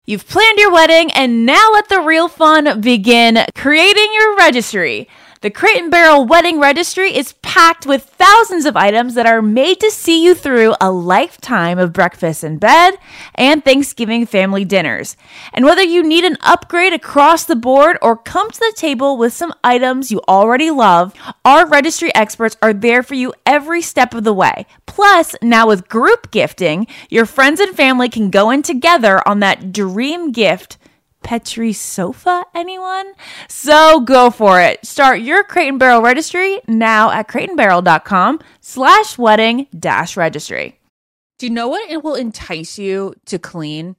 You've planned your wedding, and now let the real fun begin creating your registry. The Crate & Barrel Wedding Registry is packed with thousands of items that are made to see you through a lifetime of breakfast in bed and Thanksgiving family dinners. And whether you need an upgrade across the board or come to the table with some items you already love, our registry experts are there for you every step of the way. Plus, now with group gifting, your friends and family can go in together on that dream gift. Petri sofa, anyone? So go for it. Start your Crate & Barrel registry now at crateandbarrel.com/wedding-registry. Do you know what it will entice you to clean?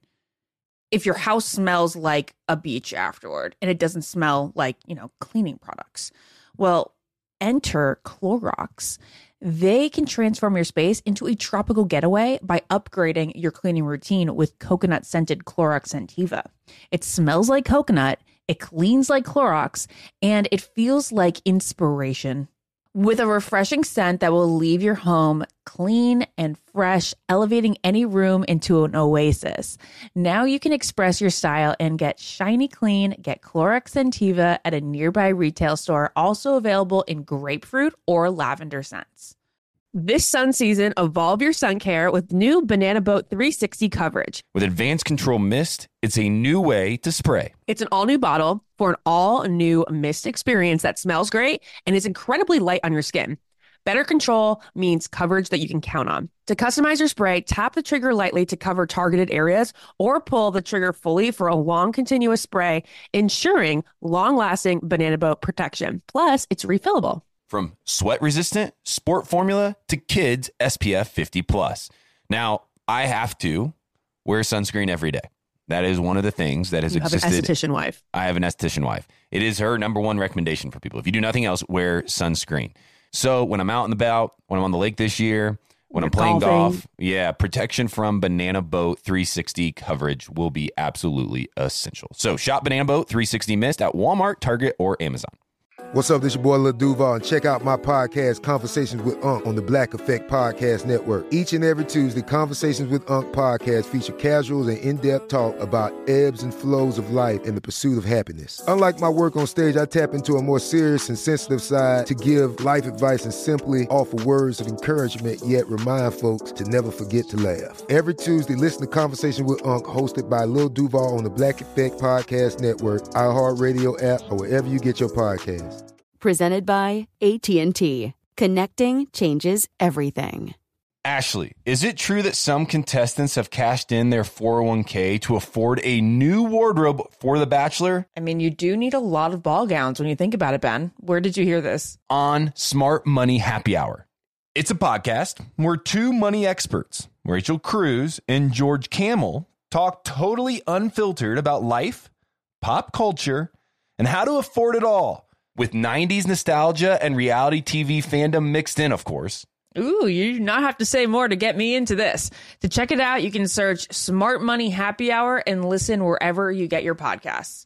If your house smells like a beach afterward and it doesn't smell like, cleaning products. Well, enter Clorox. They can transform your space into a tropical getaway by upgrading your cleaning routine with coconut-scented Clorox Scentiva. It smells like coconut, it cleans like Clorox, and it feels like inspiration. With a refreshing scent that will leave your home clean and fresh, elevating any room into an oasis. Now you can express your style and get shiny clean. Get Clorox Scentiva at a nearby retail store, also available in grapefruit or lavender scents. This sun season, evolve your sun care with new Banana Boat 360 coverage. With Advanced Control Mist, it's a new way to spray. It's an all-new bottle for an all-new mist experience that smells great and is incredibly light on your skin. Better control means coverage that you can count on. To customize your spray, tap the trigger lightly to cover targeted areas or pull the trigger fully for a long continuous spray, ensuring long-lasting Banana Boat protection. Plus, it's refillable. From sweat-resistant, sport formula to kids SPF 50+. Now, I have to wear sunscreen every day. That is one of the things that has existed. You have an esthetician wife. I have an esthetician wife. It is her number one recommendation for people. If you do nothing else, wear sunscreen. So when I'm out and about, when I'm on the lake this year, when I'm playing golf, protection from Banana Boat 360 coverage will be absolutely essential. So shop Banana Boat 360 Mist at Walmart, Target, or Amazon. What's up, this your boy Lil Duval, and check out my podcast, Conversations with Unc, on the Black Effect Podcast Network. Each and every Tuesday, Conversations with Unc podcast feature casual and in-depth talk about ebbs and flows of life and the pursuit of happiness. Unlike my work on stage, I tap into a more serious and sensitive side to give life advice and simply offer words of encouragement, yet remind folks to never forget to laugh. Every Tuesday, listen to Conversations with Unc, hosted by Lil Duval on the Black Effect Podcast Network, iHeartRadio app, or wherever you get your podcasts. Presented by AT&T. Connecting changes everything. Ashley, is it true that some contestants have cashed in their 401k to afford a new wardrobe for The Bachelor? I mean, you do need a lot of ball gowns when you think about it, Ben. Where did you hear this? On Smart Money Happy Hour. It's a podcast where two money experts, Rachel Cruz and George Camel, talk totally unfiltered about life, pop culture, and how to afford it all. With 90s nostalgia and reality TV fandom mixed in, of course. Ooh, you do not have to say more to get me into this. To check it out, you can search Smart Money Happy Hour and listen wherever you get your podcasts.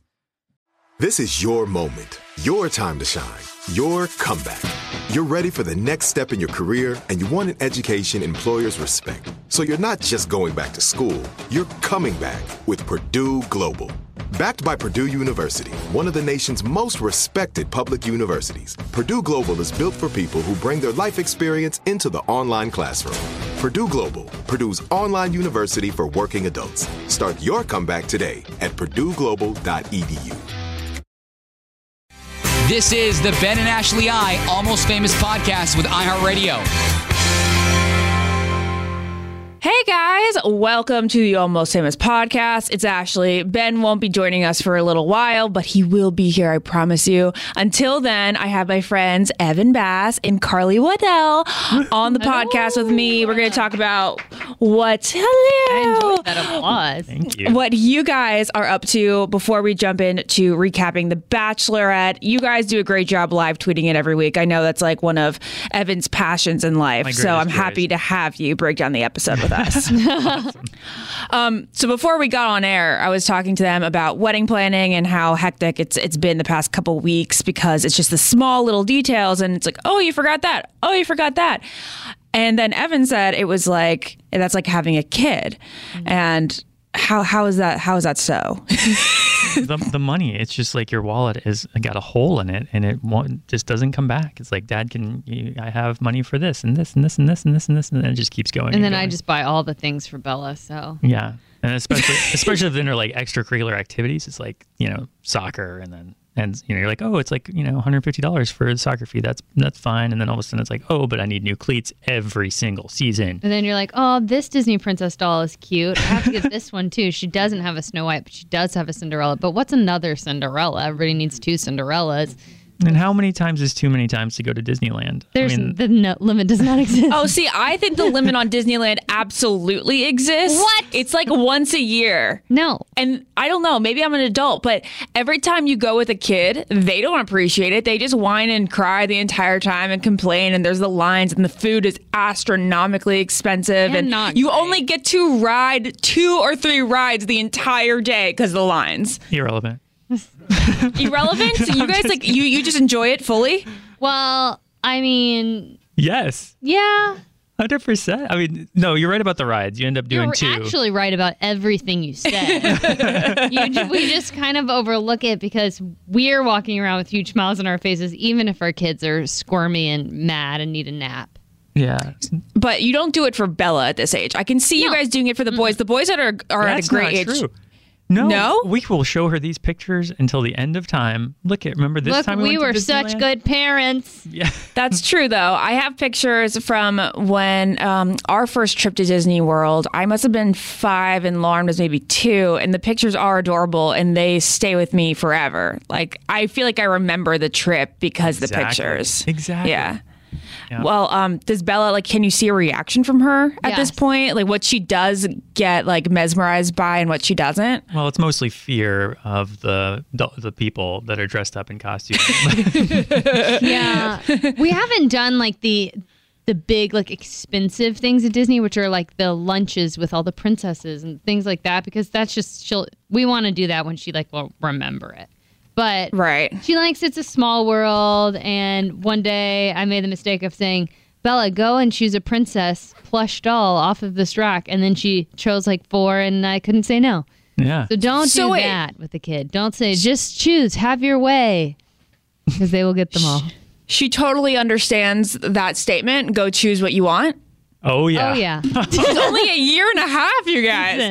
This is your moment, your time to shine, your comeback. You're ready for the next step in your career, and you want an education employers respect. So you're not just going back to school, you're coming back with Purdue Global. Backed by Purdue University, one of the nation's most respected public universities, Purdue Global is built for people who bring their life experience into the online classroom. Purdue Global, Purdue's online university for working adults. Start your comeback today at purdueglobal.edu. This is the Ben and Ashley I Almost Famous podcast with iHeartRadio. Hey guys, welcome to the Almost Famous podcast. It's Ashley. Ben won't be joining us for a little while, but he will be here, I promise you. Until then, I have my friends Evan Bass and Carly Waddell on the podcast with me. We're going to talk about I enjoyed that applause. Thank you. What you guys are up to before we jump into recapping The Bachelorette. You guys do a great job live tweeting it every week. I know that's like one of Evan's passions in life. So I'm happy to have you break down the episode with us. Awesome. So before we got on air, I was talking to them about wedding planning and how hectic it's been the past couple weeks because it's just the small little details and it's like, oh, you forgot that. Oh, you forgot that. And then Evan said it was like, that's like having a kid. Mm-hmm. And How is that so? the money, it's just like your wallet has got a hole in it, and just doesn't come back. It's like, Dad, I have money for this and this and this and this and this and this, and then it just keeps going. And then going. I just buy all the things for Bella. So yeah, and especially if they're like extracurricular activities, it's like soccer, and you're like, oh, it's like $150 for the soccer fee. That's fine. And then all of a sudden it's like, oh, but I need new cleats every single season. And then you're like, oh, this Disney princess doll is cute. I have to get this one too. She doesn't have a Snow White, but she does have a Cinderella. But what's another Cinderella? Everybody needs 2 Cinderellas. And how many times is too many times to go to Disneyland? The limit does not exist. Oh, see, I think the limit on Disneyland absolutely exists. What? It's like once a year. No. And I don't know, maybe I'm an adult, but every time you go with a kid, they don't appreciate it. They just whine and cry the entire time and complain, and there's the lines, and the food is astronomically expensive. And you only get to ride 2 or 3 rides the entire day because of the lines. Irrelevant. Irrelevant? So you guys you just enjoy it fully? Well, I mean, yes. Yeah. 100%. I mean, no, you're right about the rides. You end up doing 2. You're actually right about everything you said. We just kind of overlook it because we're walking around with huge smiles on our faces, even if our kids are squirmy and mad and need a nap. Yeah. But you don't do it for Bella at this age. I can see you guys doing it for the boys. The boys that are at a great age. True. No, we will show her these pictures until the end of time. Remember this time we were went to such Disneyland? good parents. Yeah, that's true though. I have pictures from when our first trip to Disney World. I must have been 5 and Lauren was maybe 2, and the pictures are adorable and they stay with me forever. Like I feel like I remember the trip because of the pictures. Exactly. Yeah. Well, does Bella, can you see a reaction from her at this point? Like what she does get mesmerized by and what she doesn't? Well, it's mostly fear of the people that are dressed up in costume. Yeah. We haven't done the big expensive things at Disney, which are the lunches with all the princesses and things like that, because that's just we want to do that when she will remember it. But she likes It's a Small World, and one day I made the mistake of saying, Bella, go and choose a princess plush doll off of this rack, and then she chose 4, and I couldn't say no. Yeah. So don't do that with the kid. Don't say, just choose, have your way, because they will get them all. She totally understands that statement, go choose what you want. Oh, yeah. Oh, yeah. It's only a year and a half, you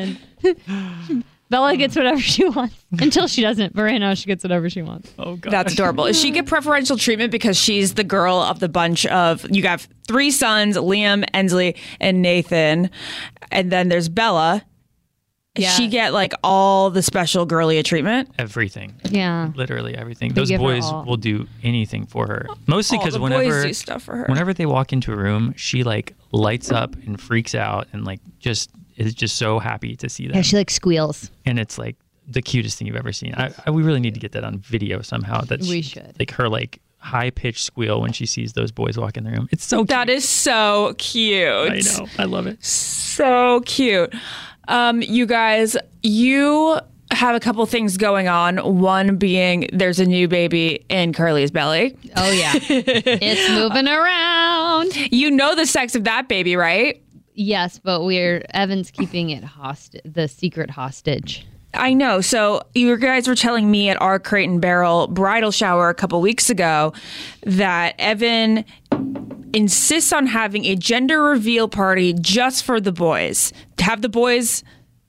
guys. Bella gets whatever she wants until she doesn't. But right now, she gets whatever she wants. Oh, God. That's adorable. Does she get preferential treatment because she's the girl of the bunch of, you have 3 sons, Liam, Ensley, and Nathan. And then there's Bella. Does she get all the special girly treatment? Everything. Yeah. Literally everything. Those boys will do anything for her. Mostly because boys do stuff for her. Whenever they walk into a room, she lights up and freaks out and is just so happy to see them. Yeah, she squeals. And it's the cutest thing you've ever seen. We really need to get that on video somehow. We should. Her high-pitched squeal when she sees those boys walk in the room. It's so cute. That is so cute. I know. I love it. So cute. You guys, you have a couple things going on. One being there's a new baby in Carly's belly. Oh, yeah. It's moving around. You know the sex of that baby, right? Yes, but Evan's keeping it the secret hostage. I know. So you guys were telling me at our Crate and Barrel bridal shower a couple weeks ago that Evan insists on having a gender reveal party just for the boys. Have the boys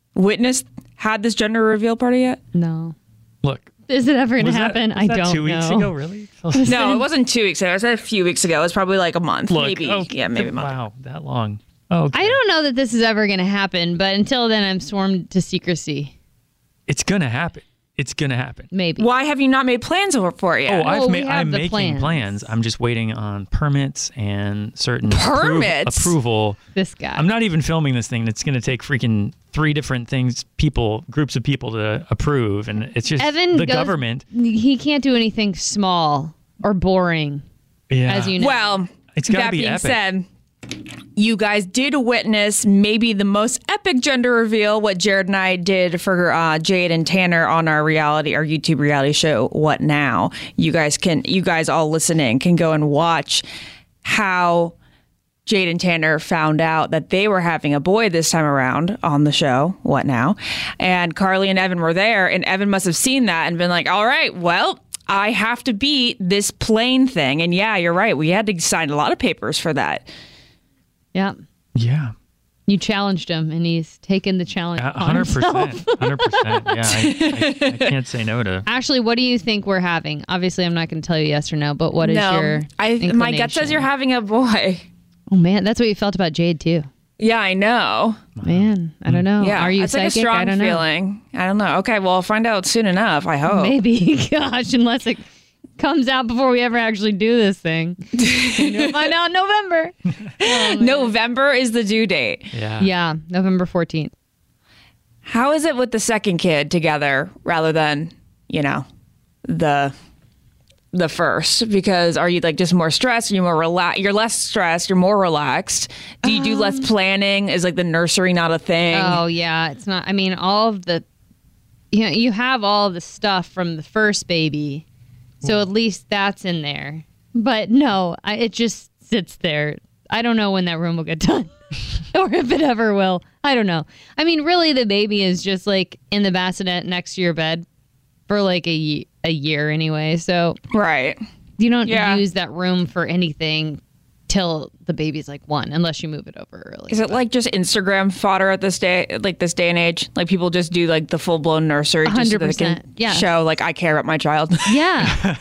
had this gender reveal party yet? No. Look. Is it ever going to happen? I don't know. 2 weeks ago, really? No, it wasn't 2 weeks ago. It was a few weeks ago. It was probably a month. Maybe. Yeah, maybe a month. Wow, that long. Okay. I don't know that this is ever going to happen, but until then, I'm sworn to secrecy. It's going to happen. It's going to happen. Maybe. Why have you not made plans for it yet? I'm making plans. I'm just waiting on permits and certain approval. This guy. I'm not even filming this thing. It's going to take freaking 3 different groups of people to approve. And it's just government. He can't do anything small or boring. Yeah. As you know. Well, it's gotta that be being epic. said, you guys did witness maybe the most epic gender reveal, what Jared and I did for Jade and Tanner on our YouTube reality show, What Now? You guys all listening can go and watch how Jade and Tanner found out that they were having a boy this time around on the show, What Now? And Carly and Evan were there, and Evan must have seen that and been like, all right, well, I have to beat this plane thing. And yeah, you're right. We had to sign a lot of papers for that. Yeah. Yeah. You challenged him, and he's taken the challenge. 100%. 100%. Yeah, I can't say no to. Ashley, what do you think we're having? Obviously, I'm not going to tell you yes or no, but what is your my gut says you're having a boy. Oh, man. That's what you felt about Jade, too. Yeah, I know. Man, I don't know. Yeah, Are you it's psychic? like a strong I don't know. feeling. I don't know. Okay, well, I'll find out soon enough, I hope. Maybe. Gosh, unless it comes out before we ever actually do this thing. You'll find out in November. November is the due date. Yeah, November 14th. How is it with the second kid together rather than, the first? Because are you like just more stressed? Are you more relaxed? You're less stressed. You're more relaxed. Do you do less planning? Is like the nursery not a thing? Oh yeah, it's not. I mean, all of the, you have all the stuff from the first baby, so at least that's in there. But no, it just sits there. I don't know when that room will get done, or if it ever will. I don't know. I mean, really, the baby is just like in the bassinet next to your bed for like a year anyway. So right, you don't use that room for anything till the baby's like 1, unless you move it over early. Is it like just Instagram fodder at this day, like this day and age? Like people just do like the full blown nursery, just so that they can show like I care about my child. Yeah,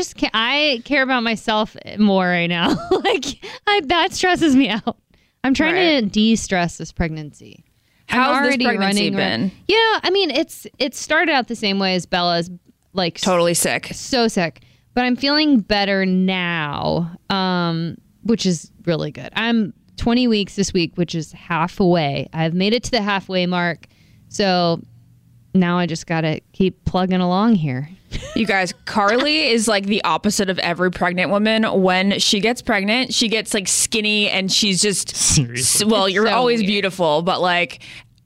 I care about myself more right now. That stresses me out. I'm trying to de-stress this pregnancy. How's this pregnancy been? I mean, it started out the same way as Bella's, like totally sick, so sick. But I'm feeling better now, which is really good. I'm 20 weeks this week, which is halfway. I've made it to the halfway mark, so now I just gotta keep plugging along here. You guys, Carly is like the opposite of every pregnant woman. When she gets pregnant, she gets like skinny and she's just, well, you're always beautiful, but like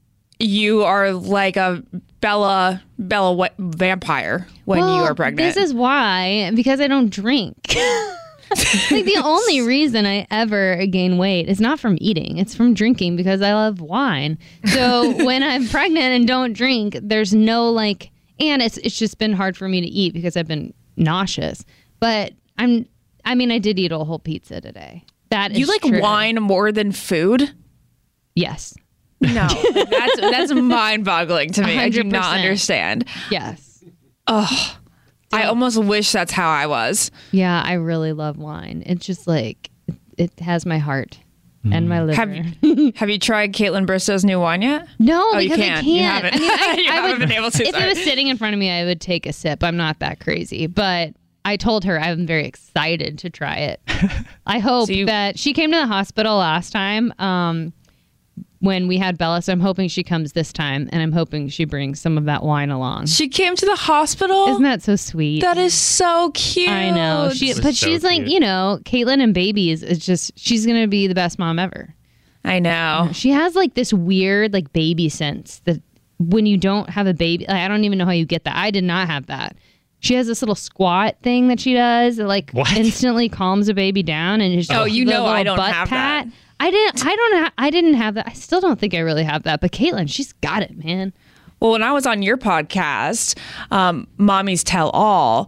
you are like a Bella vampire when you are pregnant. This is why, because I don't drink. Like the only reason I ever gain weight is not from eating. It's from drinking because I love wine. So when I'm pregnant and don't drink, there's no and it's just been hard for me to eat because I've been nauseous. But I did eat a whole pizza today. That is you like true. Wine more than food? Yes. No, that's mind-boggling to me. 100%. I do not understand. Yes. Oh, I almost wish that's how I was. Yeah, I really love wine. It's just like it has my heart and my liver. Have you tried Caitlin Bristow's new wine yet? No, because you can't. You haven't. I mean, I haven't been able to. If it was sitting in front of me, I would take a sip. I'm not that crazy, but I told her I'm very excited to try it. I hope that she came to the hospital last time. When we had Bella, so I'm hoping she comes this time, and I'm hoping she brings some of that wine along. She came to the hospital? Isn't that so sweet? That is so cute. I know. She's like, Caitlin and babies, it's just, she's going to be the best mom ever. I know. She has like this weird like baby sense that when you don't have a baby, I don't even know how you get that. I did not have that. She has this little squat thing that she does that instantly calms a baby down, and it's just I don't have pat. that. I didn't have that. I still don't think I really have that. But Caitlin, she's got it, man. Well, when I was on your podcast, Mommy's Tell All,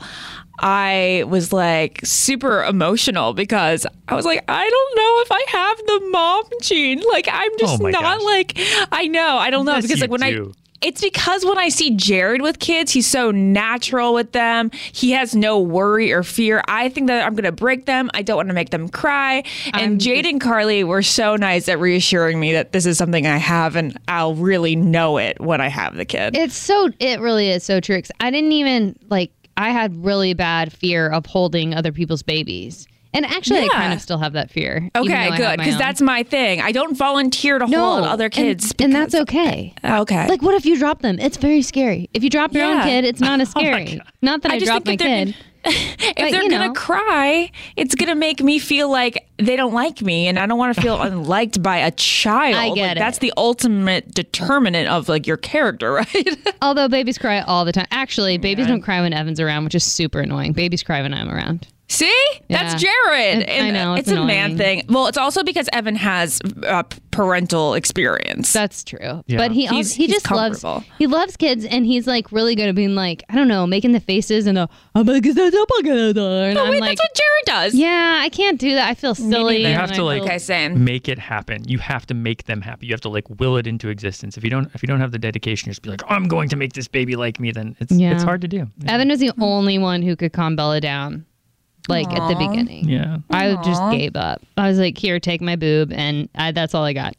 I was like super emotional because I was like, I don't know if I have the mom gene. Like, I'm just not like, I know, I don't know. Yes, because like it's because when I see Jared with kids, he's so natural with them. He has no worry or fear. I think that I'm going to break them. I don't want to make them cry. And Jade and Carly were so nice at reassuring me that this is something I have and I'll really know it when I have the kid. It really is so true. 'Cause I didn't even I had really bad fear of holding other people's babies. And actually, I kind of still have that fear. Okay, good. Because that's my thing. I don't volunteer to hold other kids. And that's okay. Okay. Like, what if you drop them? It's very scary. If you drop your own kid, it's not as scary. Not that I dropped my kid. If they're going to cry, it's going to make me feel like they don't like me. And I don't want to feel unliked by a child. I get it. That's the ultimate determinant of your character, right? Although babies cry all the time. Actually, babies don't cry when Evan's around, which is super annoying. Babies cry when I'm around. See? That's Jared. I know. It's a man thing. Well, it's also because Evan has parental experience. That's true. Yeah. But he just loves kids, and he's like really good at being like, I don't know, making the faces and I'm like, is that and I'm like, that's what Jared does. Yeah, I can't do that. I feel silly. You have to make it happen. You have to make them happy. You have to like will it into existence. If you don't have the dedication, just be like, I'm going to make this baby like me. Then it's hard to do. Evan was the only one who could calm Bella down. Like at the beginning. Yeah. I just gave up. I was like, here, take my boob. And that's all I got.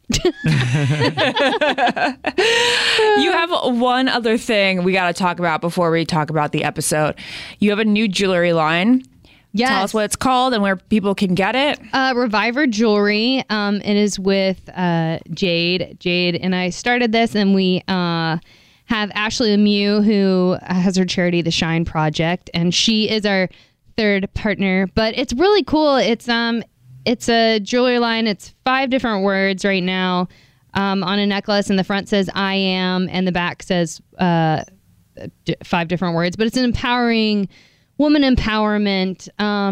You have one other thing we got to talk about before we talk about the episode. You have a new jewelry line. Yes. Tell us what it's called and where people can get it. Reviver Jewelry. It is with Jade. Jade and I started this, and we have Ashley Lemieux, who has her charity, The Shine Project. And she is our third partner, but it's really cool. It's a jewelry line. It's 5 different words right now on a necklace, and the front says I am and the back says 5 different words, but it's an empowering woman empowerment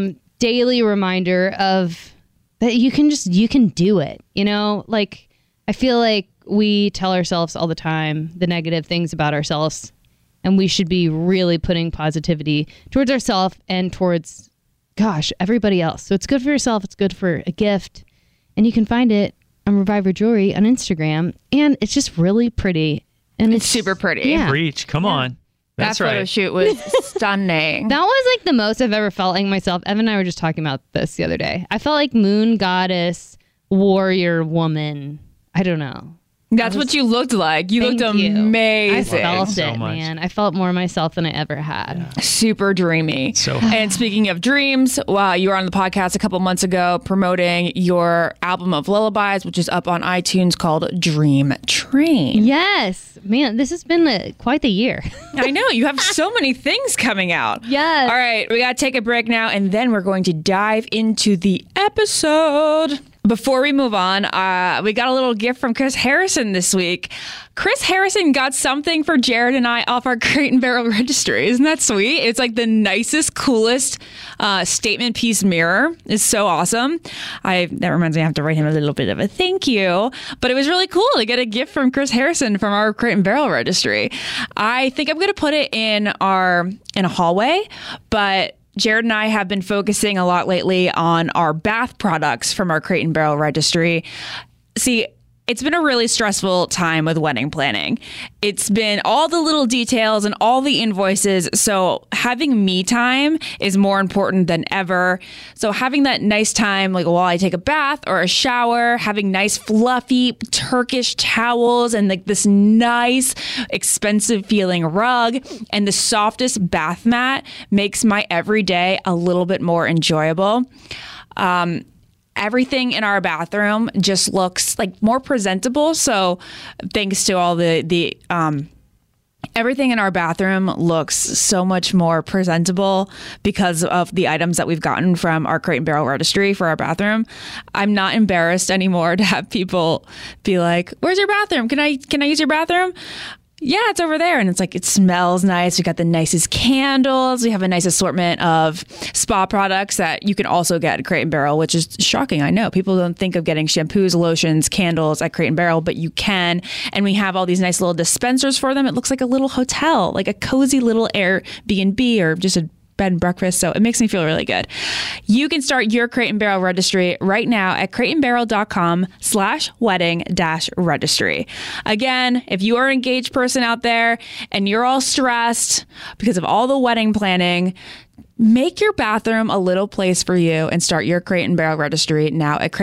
daily reminder of that you can do it, you know? Like, I feel like we tell ourselves all the time the negative things about ourselves, and we should be really putting positivity towards ourselves and towards, everybody else. So it's good for yourself. It's good for a gift. And you can find it on Reviver Jewelry on Instagram. And it's just really pretty. And it's super pretty. Yeah. Reach. Come on. That's that right. photo shoot was stunning. That was like the most I've ever felt like myself. Evan and I were just talking about this the other day. I felt like moon goddess, warrior woman. I don't know. That's what you looked like. You looked amazing. I felt it, man. I felt more myself than I ever had. Yeah. Super dreamy. And speaking of dreams, you were on the podcast a couple months ago promoting your album of lullabies, which is up on iTunes, called Dream Train. Yes. Man, this has been quite the year. I know. You have so many things coming out. Yes. All right. We got to take a break now, and then we're going to dive into the episode. Before we move on, we got a little gift from Chris Harrison this week. Chris Harrison got something for Jared and I off our Crate and Barrel registry. Isn't that sweet? It's like the nicest, coolest statement piece mirror. It's so awesome. That reminds me, I have to write him a little bit of a thank you. But it was really cool to get a gift from Chris Harrison from our Crate and Barrel registry. I think I'm going to put it in a hallway, but Jared and I have been focusing a lot lately on our bath products from our Crate and Barrel registry. See, it's been a really stressful time with wedding planning. It's been all the little details and all the invoices. So having me time is more important than ever. So having that nice time, like while I take a bath or a shower, having nice fluffy Turkish towels and like this nice expensive feeling rug and the softest bath mat makes my everyday a little bit more enjoyable. Everything in our bathroom just looks like more presentable. So thanks to all the everything in our bathroom looks so much more presentable because of the items that we've gotten from our Crate and Barrel registry for our bathroom. I'm not embarrassed anymore to have people be like, "Where's your bathroom? Can I use your bathroom?" Yeah, it's over there. And it's like, it smells nice. We got the nicest candles. We have a nice assortment of spa products that you can also get at Crate and Barrel, which is shocking. I know people don't think of getting shampoos, lotions, candles at Crate and Barrel, but you can. And we have all these nice little dispensers for them. It looks like a little hotel, like a cozy little Airbnb or just a bed and breakfast. So it makes me feel really good. You can start your Crate and Barrel registry right now at crateandbarrel.com/wedding-registry. Again, if you are an engaged person out there and you're all stressed because of all the wedding planning, make your bathroom a little place for you and start your Crate and Barrel registry now at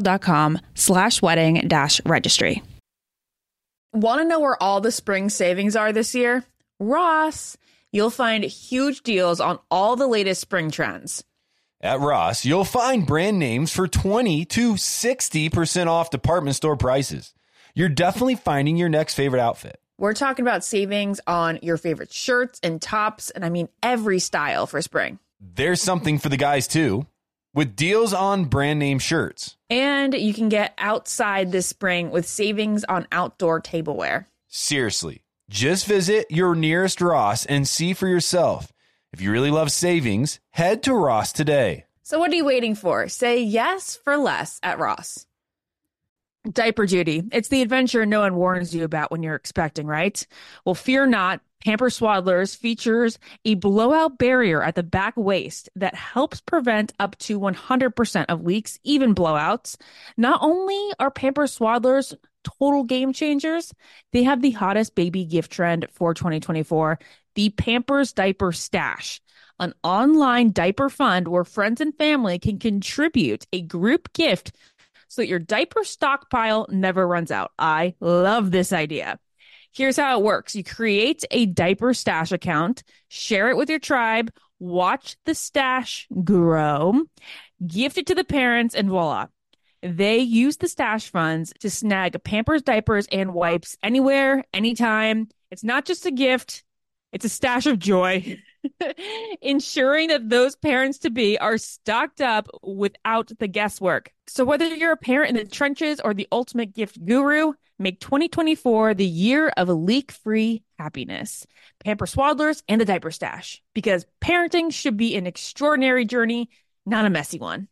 crateandbarrel.com/wedding-registry. Want to know where all the spring savings are this year? Ross. You'll find huge deals on all the latest spring trends. At Ross, you'll find brand names for 20 to 60% off department store prices. You're definitely finding your next favorite outfit. We're talking about savings on your favorite shirts and tops, and I mean every style for spring. There's something for the guys too, with deals on brand name shirts. And you can get outside this spring with savings on outdoor tableware. Seriously. Just visit your nearest Ross and see for yourself. If you really love savings, head to Ross today. So what are you waiting for? Say yes for less at Ross. Diaper duty. It's the adventure no one warns you about when you're expecting, right? Well, fear not. Pampers Swaddlers features a blowout barrier at the back waist that helps prevent up to 100% of leaks, even blowouts. Not only are Pampers Swaddlers total game changers, they have the hottest baby gift trend for 2024, the Pampers Diaper Stash, an online diaper fund where friends and family can contribute a group gift so that your diaper stockpile never runs out. I love this idea. Here's how it works. You create a diaper stash account, share it with your tribe, watch the stash grow, gift it to the parents, and voila. They use the stash funds to snag Pampers diapers and wipes anywhere, anytime. It's not just a gift, it's a stash of joy. Ensuring that those parents-to-be are stocked up without the guesswork. So whether you're a parent in the trenches or the ultimate gift guru, make 2024 the year of leak-free happiness. Pampers Swaddlers and the Diaper Stash. Because parenting should be an extraordinary journey, not a messy one.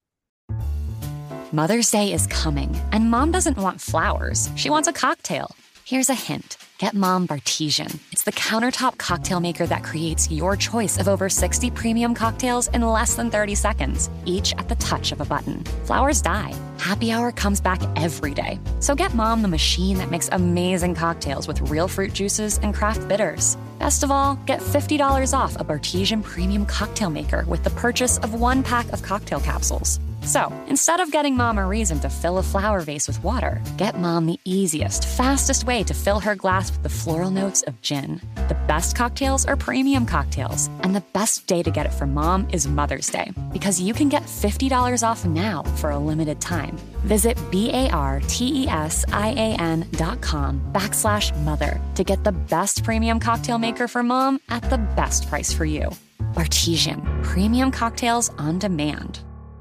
Mother's Day is coming, and Mom doesn't want flowers. She wants a cocktail. Here's a hint. Get Mom Bartesian. It's the countertop cocktail maker that creates your choice of over 60 premium cocktails in less than 30 seconds, each at the touch of a button. Flowers die. Happy Hour comes back every day. So get Mom the machine that makes amazing cocktails with real fruit juices and craft bitters. Best of all, get $50 off a Bartesian premium cocktail maker with the purchase of 1 pack of cocktail capsules. So, instead of getting Mom a reason to fill a flower vase with water, get Mom the easiest, fastest way to fill her glass with the floral notes of gin. The best cocktails are premium cocktails, and the best day to get it for Mom is Mother's Day, because you can get $50 off now for a limited time. Visit BARTESIAN.com/mother to get the best premium cocktail maker for Mom at the best price for you. Bartesian, premium cocktails on demand.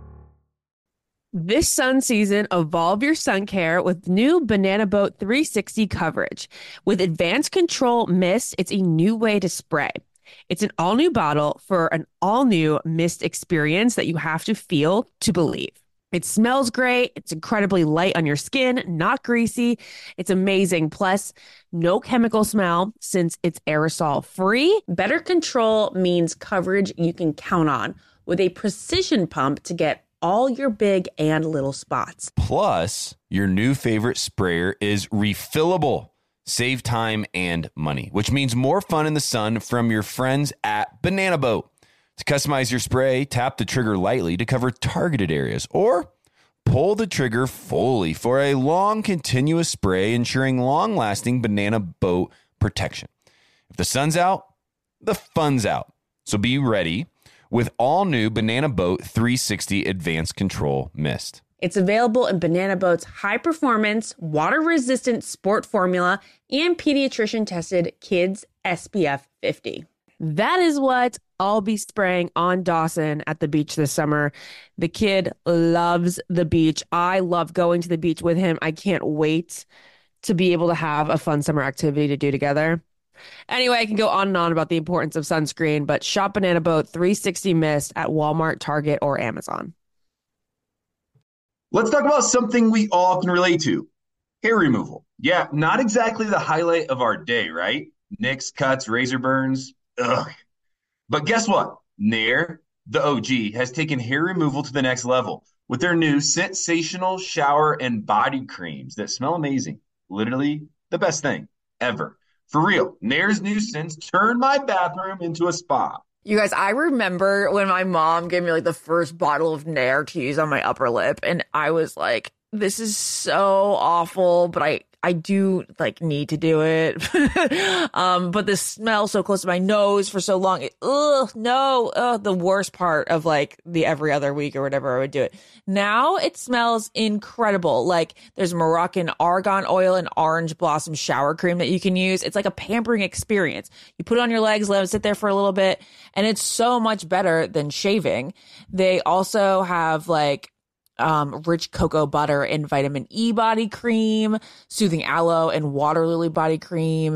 This sun season, evolve your sun care with new Banana Boat 360 coverage. With Advanced Control Mist, it's a new way to spray. It's an all-new bottle for an all-new mist experience that you have to feel to believe. It smells great. It's incredibly light on your skin, not greasy. It's amazing. Plus, no chemical smell since it's aerosol free. Better control means coverage you can count on with a precision pump to get all your big and little spots. Plus, your new favorite sprayer is refillable. Save time and money, which means more fun in the sun from your friends at Banana Boat. To customize your spray, tap the trigger lightly to cover targeted areas, or pull the trigger fully for a long, continuous spray, ensuring long-lasting Banana Boat protection. If the sun's out, the fun's out. So be ready with all new Banana Boat 360 Advanced Control Mist. It's available in Banana Boat's high-performance, water-resistant sport formula and pediatrician-tested Kids SPF 50. That is what I'll be spraying on Dawson at the beach this summer. The kid loves the beach. I love going to the beach with him. I can't wait to be able to have a fun summer activity to do together. Anyway, I can go on and on about the importance of sunscreen, but shop Banana Boat 360 Mist at Walmart, Target, or Amazon. Let's talk about something we all can relate to. Hair removal. Yeah, not exactly the highlight of our day, right? Nicks, cuts, razor burns. Ugh. But guess what? Nair, the OG, has taken hair removal to the next level with their new sensational shower and body creams that smell amazing. Literally the best thing ever. For real, Nair's new scents turned my bathroom into a spa. You guys, I remember when my mom gave me like the first bottle of Nair to use on my upper lip, and I was like, this is so awful, but I do like need to do it. But the smell so close to my nose for so long, the worst part of like the every other week or whatever I would do it. Now it smells incredible. Like there's Moroccan argan oil and orange blossom shower cream that you can use. It's like a pampering experience. You put it on your legs, let them sit there for a little bit, and it's so much better than shaving. They also have like rich cocoa butter and vitamin E body cream, soothing aloe and water lily body cream.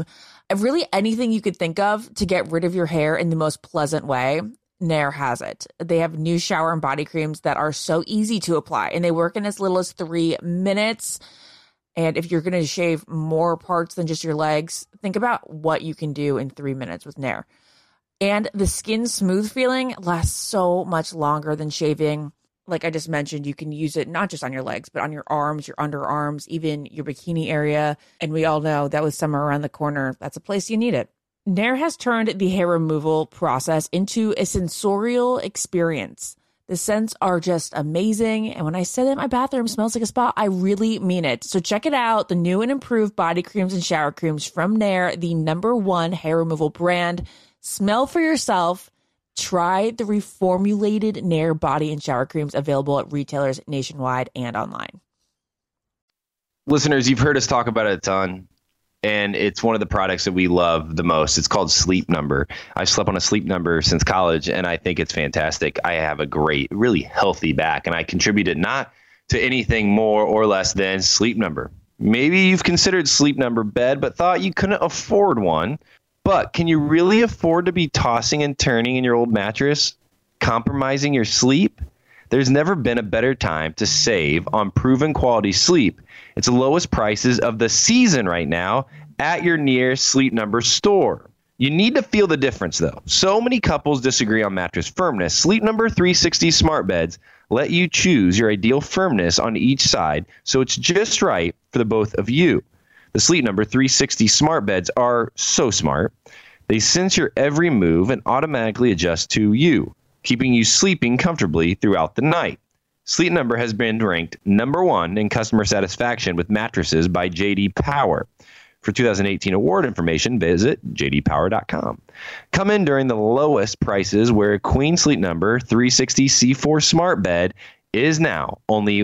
Really anything you could think of to get rid of your hair in the most pleasant way, Nair has it. They have new shower and body creams that are so easy to apply, and they work in as little as 3 minutes. And if you're going to shave more parts than just your legs, think about what you can do in 3 minutes with Nair. And the skin smooth feeling lasts so much longer than shaving. Like I just mentioned, you can use it not just on your legs, but on your arms, your underarms, even your bikini area. And we all know that with summer around the corner, that's a place you need it. Nair has turned the hair removal process into a sensorial experience. The scents are just amazing. And when I say that my bathroom smells like a spa, I really mean it. So check it out. The new and improved body creams and shower creams from Nair, the #1 hair removal brand. Smell for yourself. Try the reformulated Nair body and shower creams available at retailers nationwide and online. Listeners, you've heard us talk about it a ton, and it's one of the products that we love the most. It's called Sleep Number. I've slept on a Sleep Number since college, and I think it's fantastic. I have a great, really healthy back, and I contribute it not to anything more or less than Sleep Number. Maybe you've considered Sleep Number bed, but thought you couldn't afford one. But can you really afford to be tossing and turning in your old mattress, compromising your sleep? There's never been a better time to save on proven quality sleep. It's the lowest prices of the season right now at your nearest Sleep Number store. You need to feel the difference, though. So many couples disagree on mattress firmness. Sleep Number 360 smart beds let you choose your ideal firmness on each side, so it's just right for the both of you. The Sleep Number 360 smart beds are so smart. They sense your every move and automatically adjust to you, keeping you sleeping comfortably throughout the night. Sleep Number has been ranked #1 in customer satisfaction with mattresses by J.D. Power. For 2018 award information, visit jdpower.com. Come in during the lowest prices where Queen Sleep Number 360 C4 smart bed is now only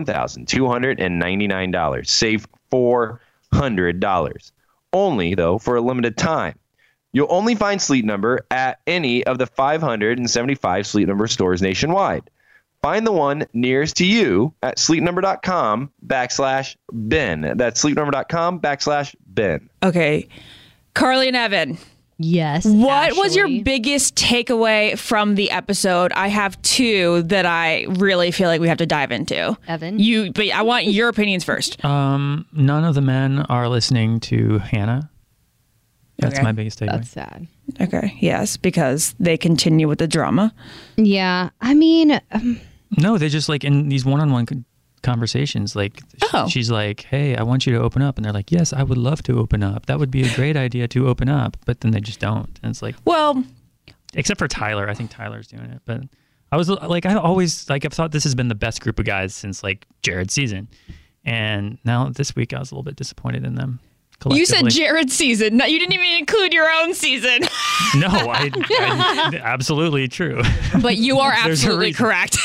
$1,299. Save $400. Only, though, for a limited time. You'll only find Sleep Number at any of the 575 Sleep Number stores nationwide. Find the one nearest to you at sleepnumber.com/Ben. That's sleepnumber.com/Ben. Okay. Carly and Evan. Yes. What was your biggest takeaway from the episode? I have two that I really feel like we have to dive into. Evan? But I want your opinions first. None of the men are listening to Hannah. That's my biggest takeaway. That's sad. Okay. Yes, because they continue with the drama. Yeah. I mean... No, they just like in these one-on-one conversations, like she's like, hey, I want you to open up. And they're like, yes, I would love to open up. That would be a great idea to open up. But then they just don't. And it's like, well, except for Tyler. I think Tyler's doing it. But I was like, I've thought this has been the best group of guys since like Jared's season. And now this week I was a little bit disappointed in them. You said Jared's season. No, you didn't even include your own season. No, I absolutely true. But you are absolutely correct.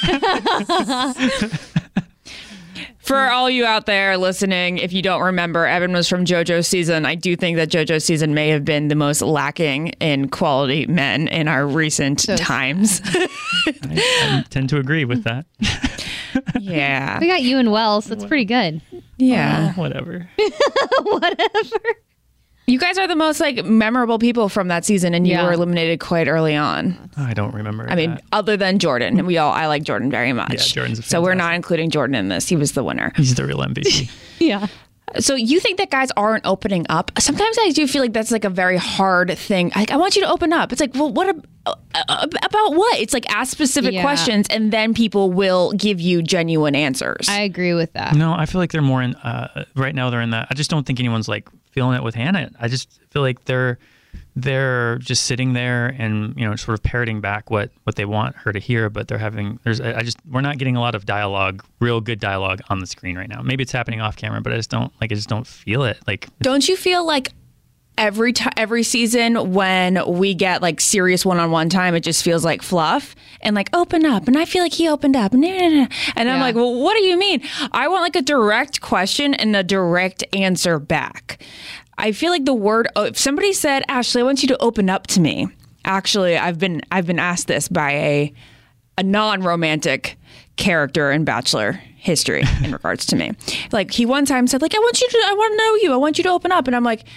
For all you out there listening, if you don't remember, Evan was from JoJo's season. I do think that JoJo's season may have been the most lacking in quality men in our recent times. I tend to agree with that. Yeah. We got you and Wells. That's pretty good. Yeah. Whatever. Whatever. You guys are the most like memorable people from that season, and you were eliminated quite early on. I don't remember. I mean, other than Jordan, and I like Jordan very much. Yeah, Jordan's so we're not including Jordan in this. He was the winner. He's the real MVP. Yeah. So you think that guys aren't opening up? Sometimes I do feel like that's like a very hard thing. Like, I want you to open up. It's like, well, what about what? It's like ask specific questions, and then people will give you genuine answers. I agree with that. No, I feel like they're more in right now. They're in that. I just don't think anyone's like feeling it with Hannah. I just feel like they're just sitting there and sort of parroting back what they want her to hear, but we're not getting a lot of dialogue, real good dialogue on the screen right now. Maybe it's happening off camera, but I just don't feel it. Like, don't you feel like every season when we get like serious one-on-one time, it just feels like fluff and like open up, and I feel like he opened up and I'm like, well, what do you mean? I want like a direct question and a direct answer back. I feel like the word, if somebody said, Ashley, I want you to open up to me. Actually, I've been asked this by a non-romantic character in Bachelor history in regards to me. Like, he one time said, like, I want to know you. I want you to open up. And I'm like,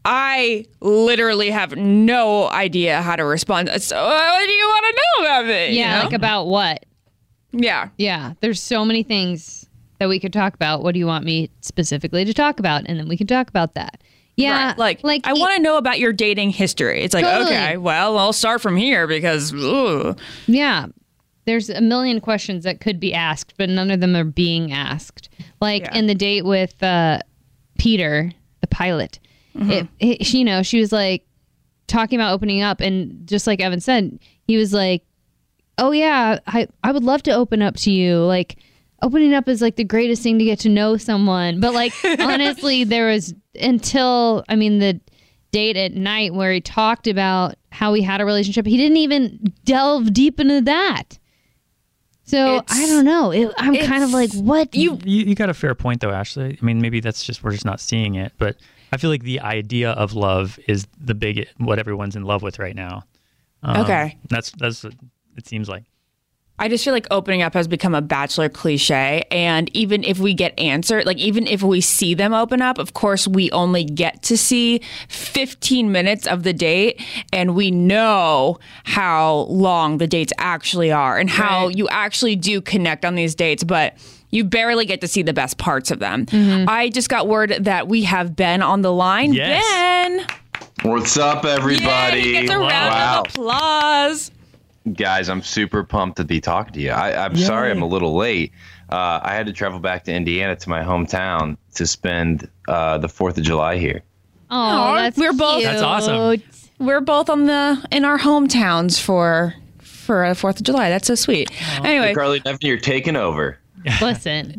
I literally have no idea how to respond. So, what do you want to know about me? Yeah, You know? like about what? Yeah. Yeah, there's so many things that we could talk about. What do you want me specifically to talk about? And then we can talk about that. Yeah, Right. Like I want to know about your dating history. It's like, Totally. okay, well, I'll start from here because, ugh. Yeah. There's a million questions that could be asked, but none of them are being asked. Like in the date with Peter, the pilot, she was like talking about opening up. And just like Evan said, he was like, oh, yeah, I would love to open up to you. Like, opening up is like the greatest thing to get to know someone. But like, honestly, there was the date at night where he talked about how he had a relationship. He didn't even delve deep into that. So I don't know. I'm kind of like, what? You got a fair point though, Ashley. I mean, maybe we're just not seeing it, but I feel like the idea of love is what everyone's in love with right now. Okay. That's what it seems like. I just feel like opening up has become a Bachelor cliche. And even if we get answered, like even if we see them open up, of course, we only get to see 15 minutes of the date. And we know how long the dates actually are and how you actually do connect on these dates. But you barely get to see the best parts of them. I just got word that we have Ben on the line. Yes. Ben! What's up, everybody? Yeah, he gets a round of applause. Guys, I'm super pumped to be talking to you. I'm sorry I'm a little late. I had to travel back to Indiana to my hometown to spend the 4th of July here. Oh, that's That's awesome. We're both in our hometowns for 4th of July. That's so sweet. Anyway, Hey, Carly Nevin, you're taking over. Listen.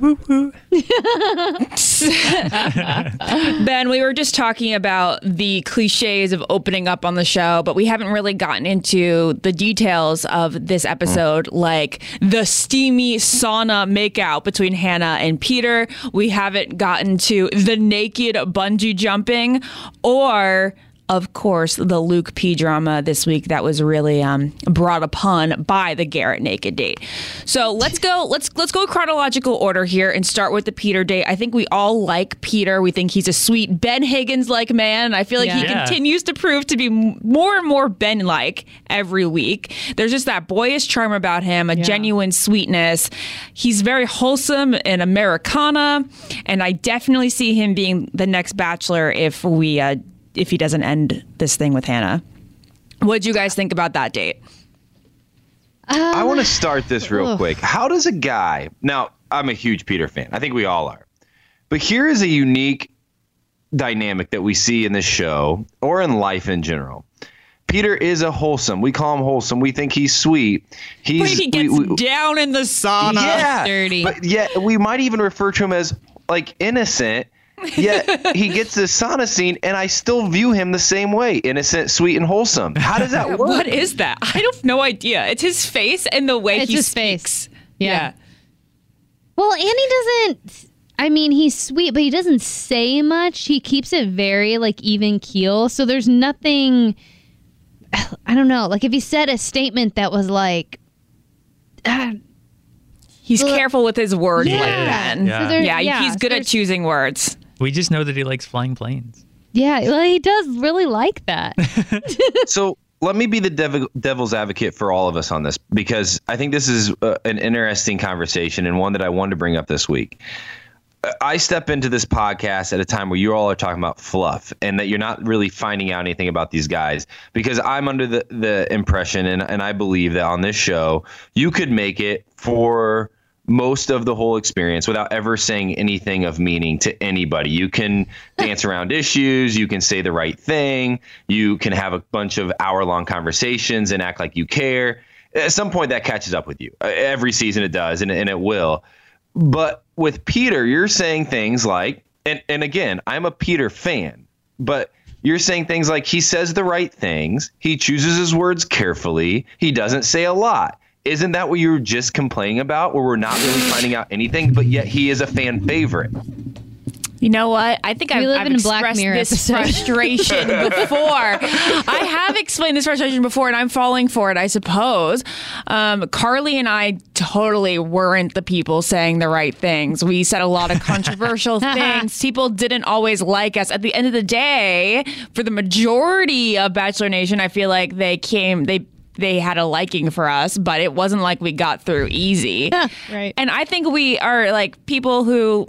Ben, we were just talking about the cliches of opening up on the show, but we haven't really gotten into the details of this episode, like the steamy sauna makeout between Hannah and Peter. We haven't gotten to the naked bungee jumping or, of course, the Luke P drama this week that was really brought upon by the Garrett naked date. So let's go chronological order here and start with the Peter date. I think we all like Peter. We think he's a sweet Ben Higgins-like man. I feel like he continues to prove to be more and more Ben-like every week. There's just that boyish charm about him, a genuine sweetness. He's very wholesome and Americana, and I definitely see him being the next Bachelor if he doesn't end this thing with Hannah. What'd you guys think about that date? I want to start this real quick. How does a guy... Now, I'm a huge Peter fan. I think we all are. But here is a unique dynamic that we see in this show or in life in general. Peter is a wholesome. We call him wholesome. We think he's sweet. But he gets down in the sauna. Yeah, Dirty. But yet we might even refer to him as like innocent. Yet he gets this sauna scene, and I still view him the same way: innocent, sweet, and wholesome. How does that work? What is that? I have no idea. It's his face and the way he speaks. Yeah. Well, and he doesn't. I mean, he's sweet, but he doesn't say much. He keeps it very like even keel. So there's nothing. I don't know. Like if he said a statement that was like. He's careful with his words Yeah. like Ben. Yeah. So He's good at choosing words. We just know that he likes flying planes. Yeah, well, he does really like that. So let me be the devil's advocate for all of us on this, because I think this is an interesting conversation and one that I wanted to bring up this week. I step into this podcast at a time where you all are talking about fluff and that you're not really finding out anything about these guys, because I'm under the impression and I believe that on this show, you could make it for most of the whole experience without ever saying anything of meaning to anybody. You can dance around issues. You can say the right thing. You can have a bunch of hour-long conversations and act like you care. At some point, that catches up with you. Every season it does, and it will. But with Peter, you're saying things like, and again, I'm a Peter fan, but you're saying things like he says the right things. He chooses his words carefully. He doesn't say a lot. Isn't that what you were just complaining about, where we're not really finding out anything, but yet he is a fan favorite? You know what? I think We live I've in a Black expressed Mirror this episode. frustration before. I have explained this frustration before, and I'm falling for it, I suppose. Carly and I totally weren't the people saying the right things. We said a lot of controversial things. People didn't always like us. At the end of the day, for the majority of Bachelor Nation, I feel like they had a liking for us, but it wasn't like we got through easy. Right. And I think we are like people who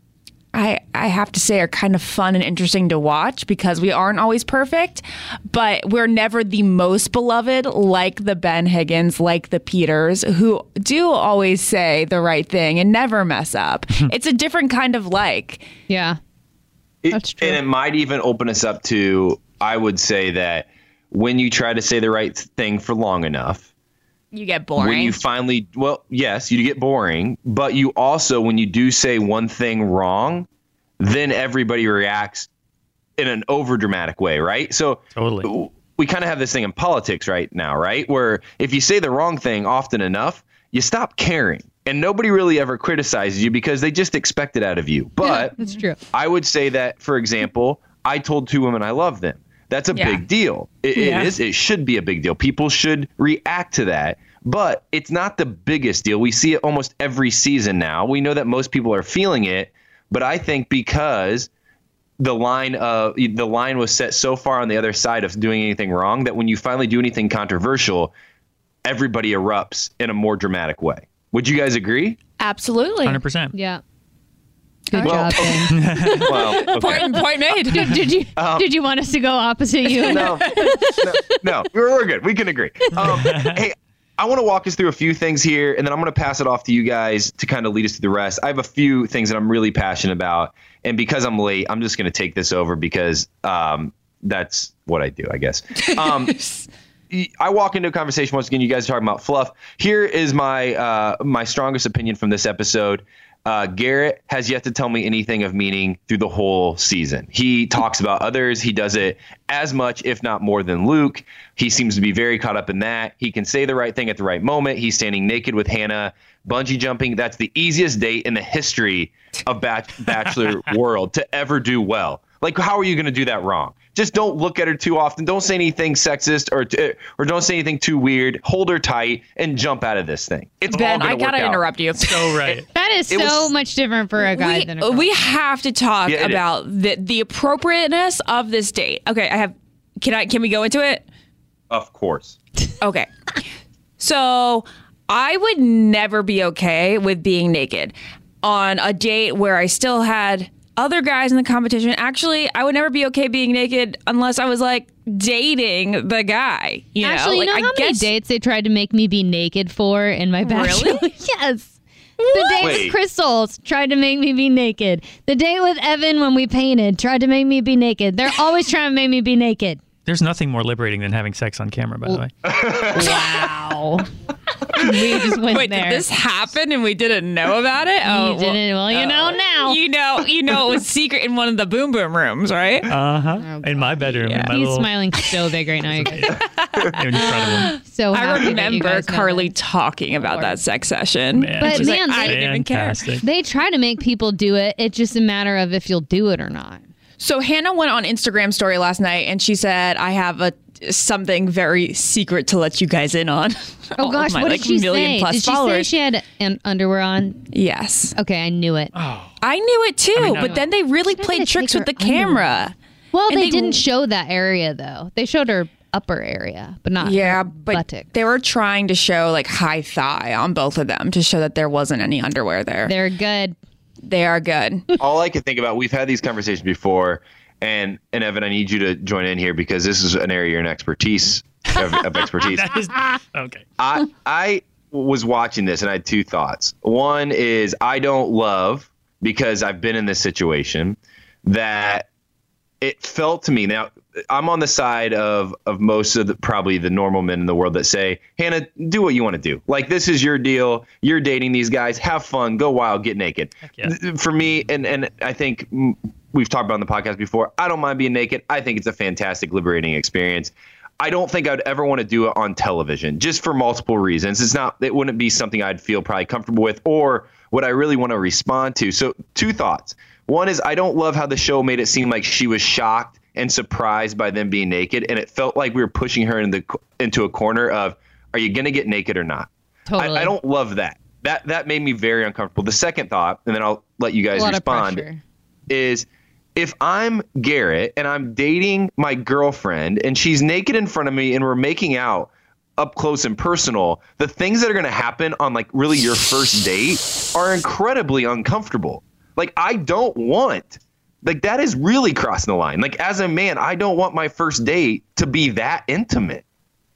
I have to say are kind of fun and interesting to watch because we aren't always perfect, but we're never the most beloved like the Ben Higgins, like the Peters, who do always say the right thing and never mess up. It's a different kind of like. Yeah. That's true. And it might even open us up to, I would say that when you try to say the right thing for long enough, you get boring. When you finally, well, yes, you get boring, but you also, when you do say one thing wrong, then everybody reacts in an overdramatic way, right? So totally, we kind of have this thing in politics right now, right? Where if you say the wrong thing often enough, you stop caring. And nobody really ever criticizes you because they just expect it out of you. But that's true. I would say that, for example, I told 2 women I love them. That's a big deal. It is. It should be a big deal. People should react to that. But it's not the biggest deal. We see it almost every season now. We know that most people are feeling it. But I think because the line was set so far on the other side of doing anything wrong that when you finally do anything controversial, everybody erupts in a more dramatic way. Would you guys agree? Absolutely. 100%. Yeah. Good job, Ben. Well, okay. Point made. Did you want us to go opposite you? No, we're good. We can agree. Hey, I want to walk us through a few things here, and then I'm going to pass it off to you guys to kind of lead us through the rest. I have a few things that I'm really passionate about, and because I'm late, I'm just going to take this over because that's what I do, I guess. I walk into a conversation once again. You guys are talking about fluff. Here is my my strongest opinion from this episode. Garrett has yet to tell me anything of meaning through the whole season. He talks about others. He does it as much, if not more, than Luke. He seems to be very caught up in that. He can say the right thing at the right moment. He's standing naked with Hannah, bungee jumping. That's the easiest date in the history of Bachelor world to ever do well. Like, how are you going to do that wrong? Just don't look at her too often. Don't say anything sexist or don't say anything too weird. Hold her tight and jump out of this thing. It's Ben, all I gotta interrupt you. So right. That is so much different for a guy than a girl. We have to talk about the appropriateness of this date. Okay, can we go into it? Of course. Okay. So I would never be okay with being naked on a date where I still had other guys in the competition. Actually, I would never be okay being naked unless I was like dating the guy. Actually, you know how many dates they tried to make me be naked for in my bachelor? Really? Yes. The date with Crystals tried to make me be naked. The date with Evan when we painted tried to make me be naked. They're always trying to make me be naked. There's nothing more liberating than having sex on camera, by the way. Wow. We just went Wait, there. did this happen and we didn't know about it? You didn't. Well, you know now. You know it was secret in one of the boom boom rooms, right? Uh-huh. In my bedroom. In my He's little... smiling so big right now. You guys. in front of him. So I happy that you remember guys know Carly that. talking about that sex session. Man, But She's man, like, I didn't even care. fantastic. They try to make people do it. It's just a matter of if you'll do it or not. So Hannah went on Instagram story last night and she said, I have something very secret to let you guys in on. Oh gosh, my, what did she say? plus Did she followers. say she had an underwear on? Yes. Okay, I knew it. I knew it too, but then they really She's not played gonna tricks take with the her underwear. camera. Well, And they didn't show that area though. They showed her upper area, but not Yeah, her but buttock. they were trying to show like high thigh on both of them to show that there wasn't any underwear there. They're good. They are good. All I can think about, we've had these conversations before, and Evan, I need you to join in here because this is an area you're an expertise of expertise. That is, okay. I was watching this and I had two thoughts. One is I don't love, because I've been in this situation, that it felt to me, now I'm on the side of most of probably the normal men in the world that say, Hannah, do what you want to do. Like, this is your deal. You're dating these guys. Have fun. Go wild. Get naked. Yeah. For me, and I think we've talked about on the podcast before, I don't mind being naked. I think it's a fantastic, liberating experience. I don't think I'd ever want to do it on television, just for multiple reasons. It wouldn't be something I'd feel probably comfortable with or what I really want to respond to. So 2 thoughts. One is I don't love how the show made it seem like she was shocked and surprised by them being naked. And it felt like we were pushing her into a corner of, are you going to get naked or not? Totally. I don't love that. That made me very uncomfortable. The second thought, and then I'll let you guys respond, is if I'm Garrett and I'm dating my girlfriend and she's naked in front of me and we're making out up close and personal, the things that are going to happen on like really your first date are incredibly uncomfortable. Like I don't want, like that is really crossing the line. Like as a man, I don't want my first date to be that intimate.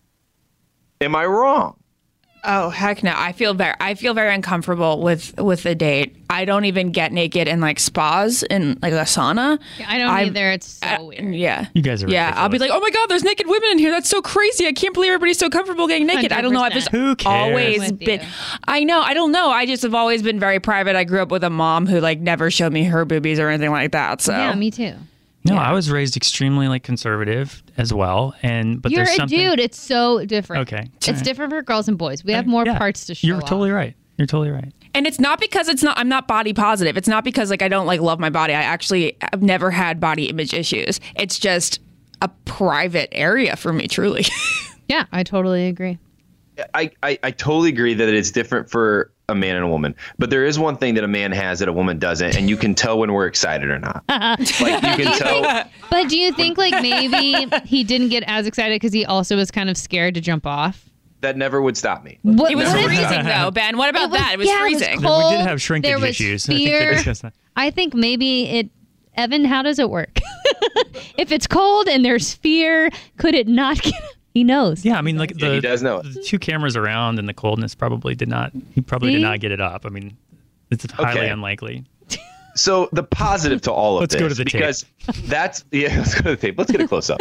Am I wrong? Oh heck no! I feel very uncomfortable with a date. I don't even get naked in like spas in like a sauna. I don't either. It's so weird. Yeah, you guys are ridiculous. I'll be like, oh my god, there's naked women in here. That's so crazy. I can't believe everybody's so comfortable getting naked. 100%. I don't know. I've just always been. I know. I don't know. I just have always been very private. I grew up with a mom who like never showed me her boobies or anything like that. So yeah, me too. No, I was raised extremely like conservative as well, but you're there's a something. Dude. It's so different. Okay, it's different for girls and boys. We have more parts to show. You're totally right. You're totally right. And it's not because I'm not body positive. It's not because like I don't like love my body. I've never had body image issues. It's just a private area for me, truly. Yeah, I totally agree. I totally agree that it's different for a man and a woman, but there is one thing that a man has that a woman doesn't, and you can tell when we're excited or not. Like you can tell. But do you think like maybe he didn't get as excited because he also was kind of scared to jump off? That never would stop me. It was freezing though, Ben. What about that? It was freezing. It was cold. We did have shrinkage there was issues. Fear. I think maybe Evan, how does it work? If it's cold and there's fear, could it not get? He knows. Yeah, I mean, like he does know. The 2 cameras around and the coldness probably did not. He probably did not get it up. I mean, it's highly unlikely. So the positive to all of let's this, go to the because tape. Let's go to the tape. Let's get a close up.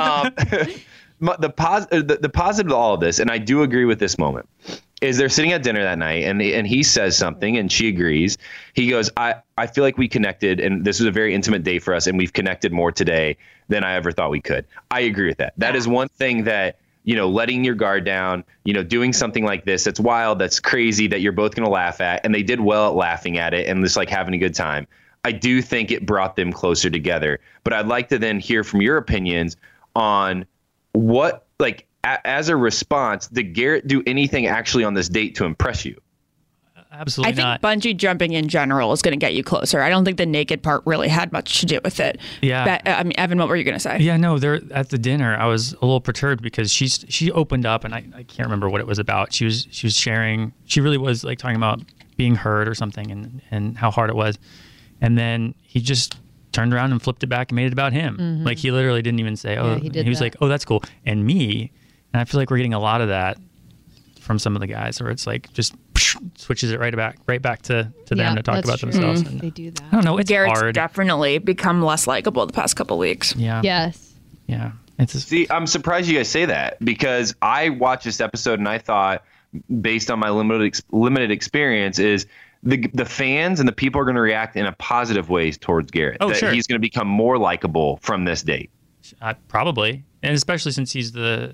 The positive to all of this, and I do agree with this moment, is they're sitting at dinner that night, and he says something, and she agrees. He goes, I feel like we connected, and this was a very intimate day for us, and we've connected more today than I ever thought we could. I agree with that. That is one thing that, letting your guard down, doing something like this, that's wild, that's crazy, that you're both going to laugh at, and they did well at laughing at it and just like having a good time. I do think it brought them closer together, but I'd like to then hear from your opinions on what, like, as a response, did Garrett do anything actually on this date to impress you? Absolutely not. I think bungee jumping in general is going to get you closer. I don't think the naked part really had much to do with it. Yeah. I mean, Evan, what were you going to say? Yeah, no, there at the dinner, I was a little perturbed because she opened up, and I can't remember what it was about. She was sharing. She really was like talking about being hurt or something, and how hard it was. And then he just turned around and flipped it back and made it about him. Mm-hmm. Like he literally didn't even say, "Oh." Yeah, he was like, "Oh, that's cool." And me, and I feel like we're getting a lot of that from some of the guys, where it's like just switches it right back to them to talk about themselves. And they do that. I don't know. It's Garrett's hard. definitely become less likable the past couple weeks. Yeah. Yes. Yeah. See, I'm surprised you guys say that, because I watched this episode and I thought, based on my limited experience, is the fans and the people are going to react in a positive way towards Garrett. Oh, that sure. He's going to become more likable from this date. Probably, and especially since he's the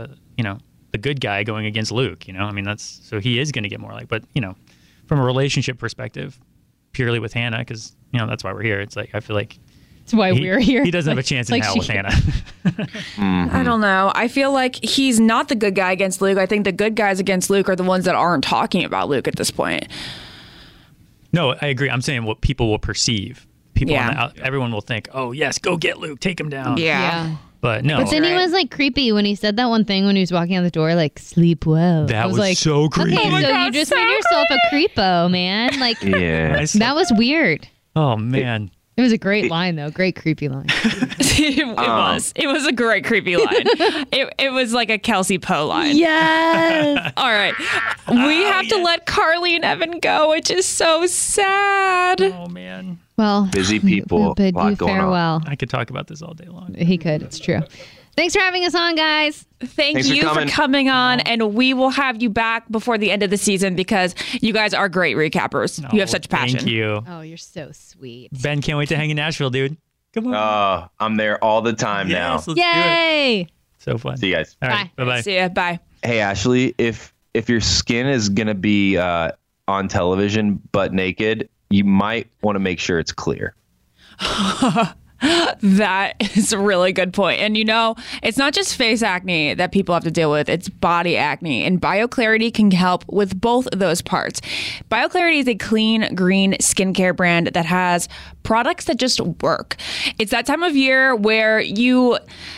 good guy going against Luke. I mean, so he is going to get more like. But from a relationship perspective, purely with Hannah, because that's why we're here. It's like I feel like that's why we're here. He doesn't have a chance in hell with Hannah. I don't know. I feel like he's not the good guy against Luke. I think the good guys against Luke are the ones that aren't talking about Luke at this point. No, I agree. I'm saying what people will perceive. Everyone will think, "Oh yes, go get Luke, take him down." Yeah. But no. But then he was like creepy when he said that one thing when he was walking out the door, like sleep well. That was like, so creepy. Okay, so you just made yourself a creepo, man. Like, that was weird. Oh man. It was a great line, though. Great creepy line. It was a great creepy line. It was like a Kelsey Poe line. Yes. All right. We have to let Carly and Evan go, which is so sad. Oh, man. Well, busy people. Bid you farewell. I could talk about this all day long. He could. It's true. Thanks for having us on, guys. Thanks for coming on, and we will have you back before the end of the season because you guys are great recappers. You have such passion. Thank you. Oh, you're so sweet. Ben, can't wait to hang in Nashville, dude. Come on. I'm there all the time now. Let's Yay! So fun. See you guys. All right. Bye-bye. See ya. Bye. Hey, Ashley, if your skin is going to be on television but naked, you might want to make sure it's clear. That is a really good point. And it's not just face acne that people have to deal with, it's body acne. And BioClarity can help with both of those parts. BioClarity is a clean, green skincare brand that has products that just work. It's that time of year where you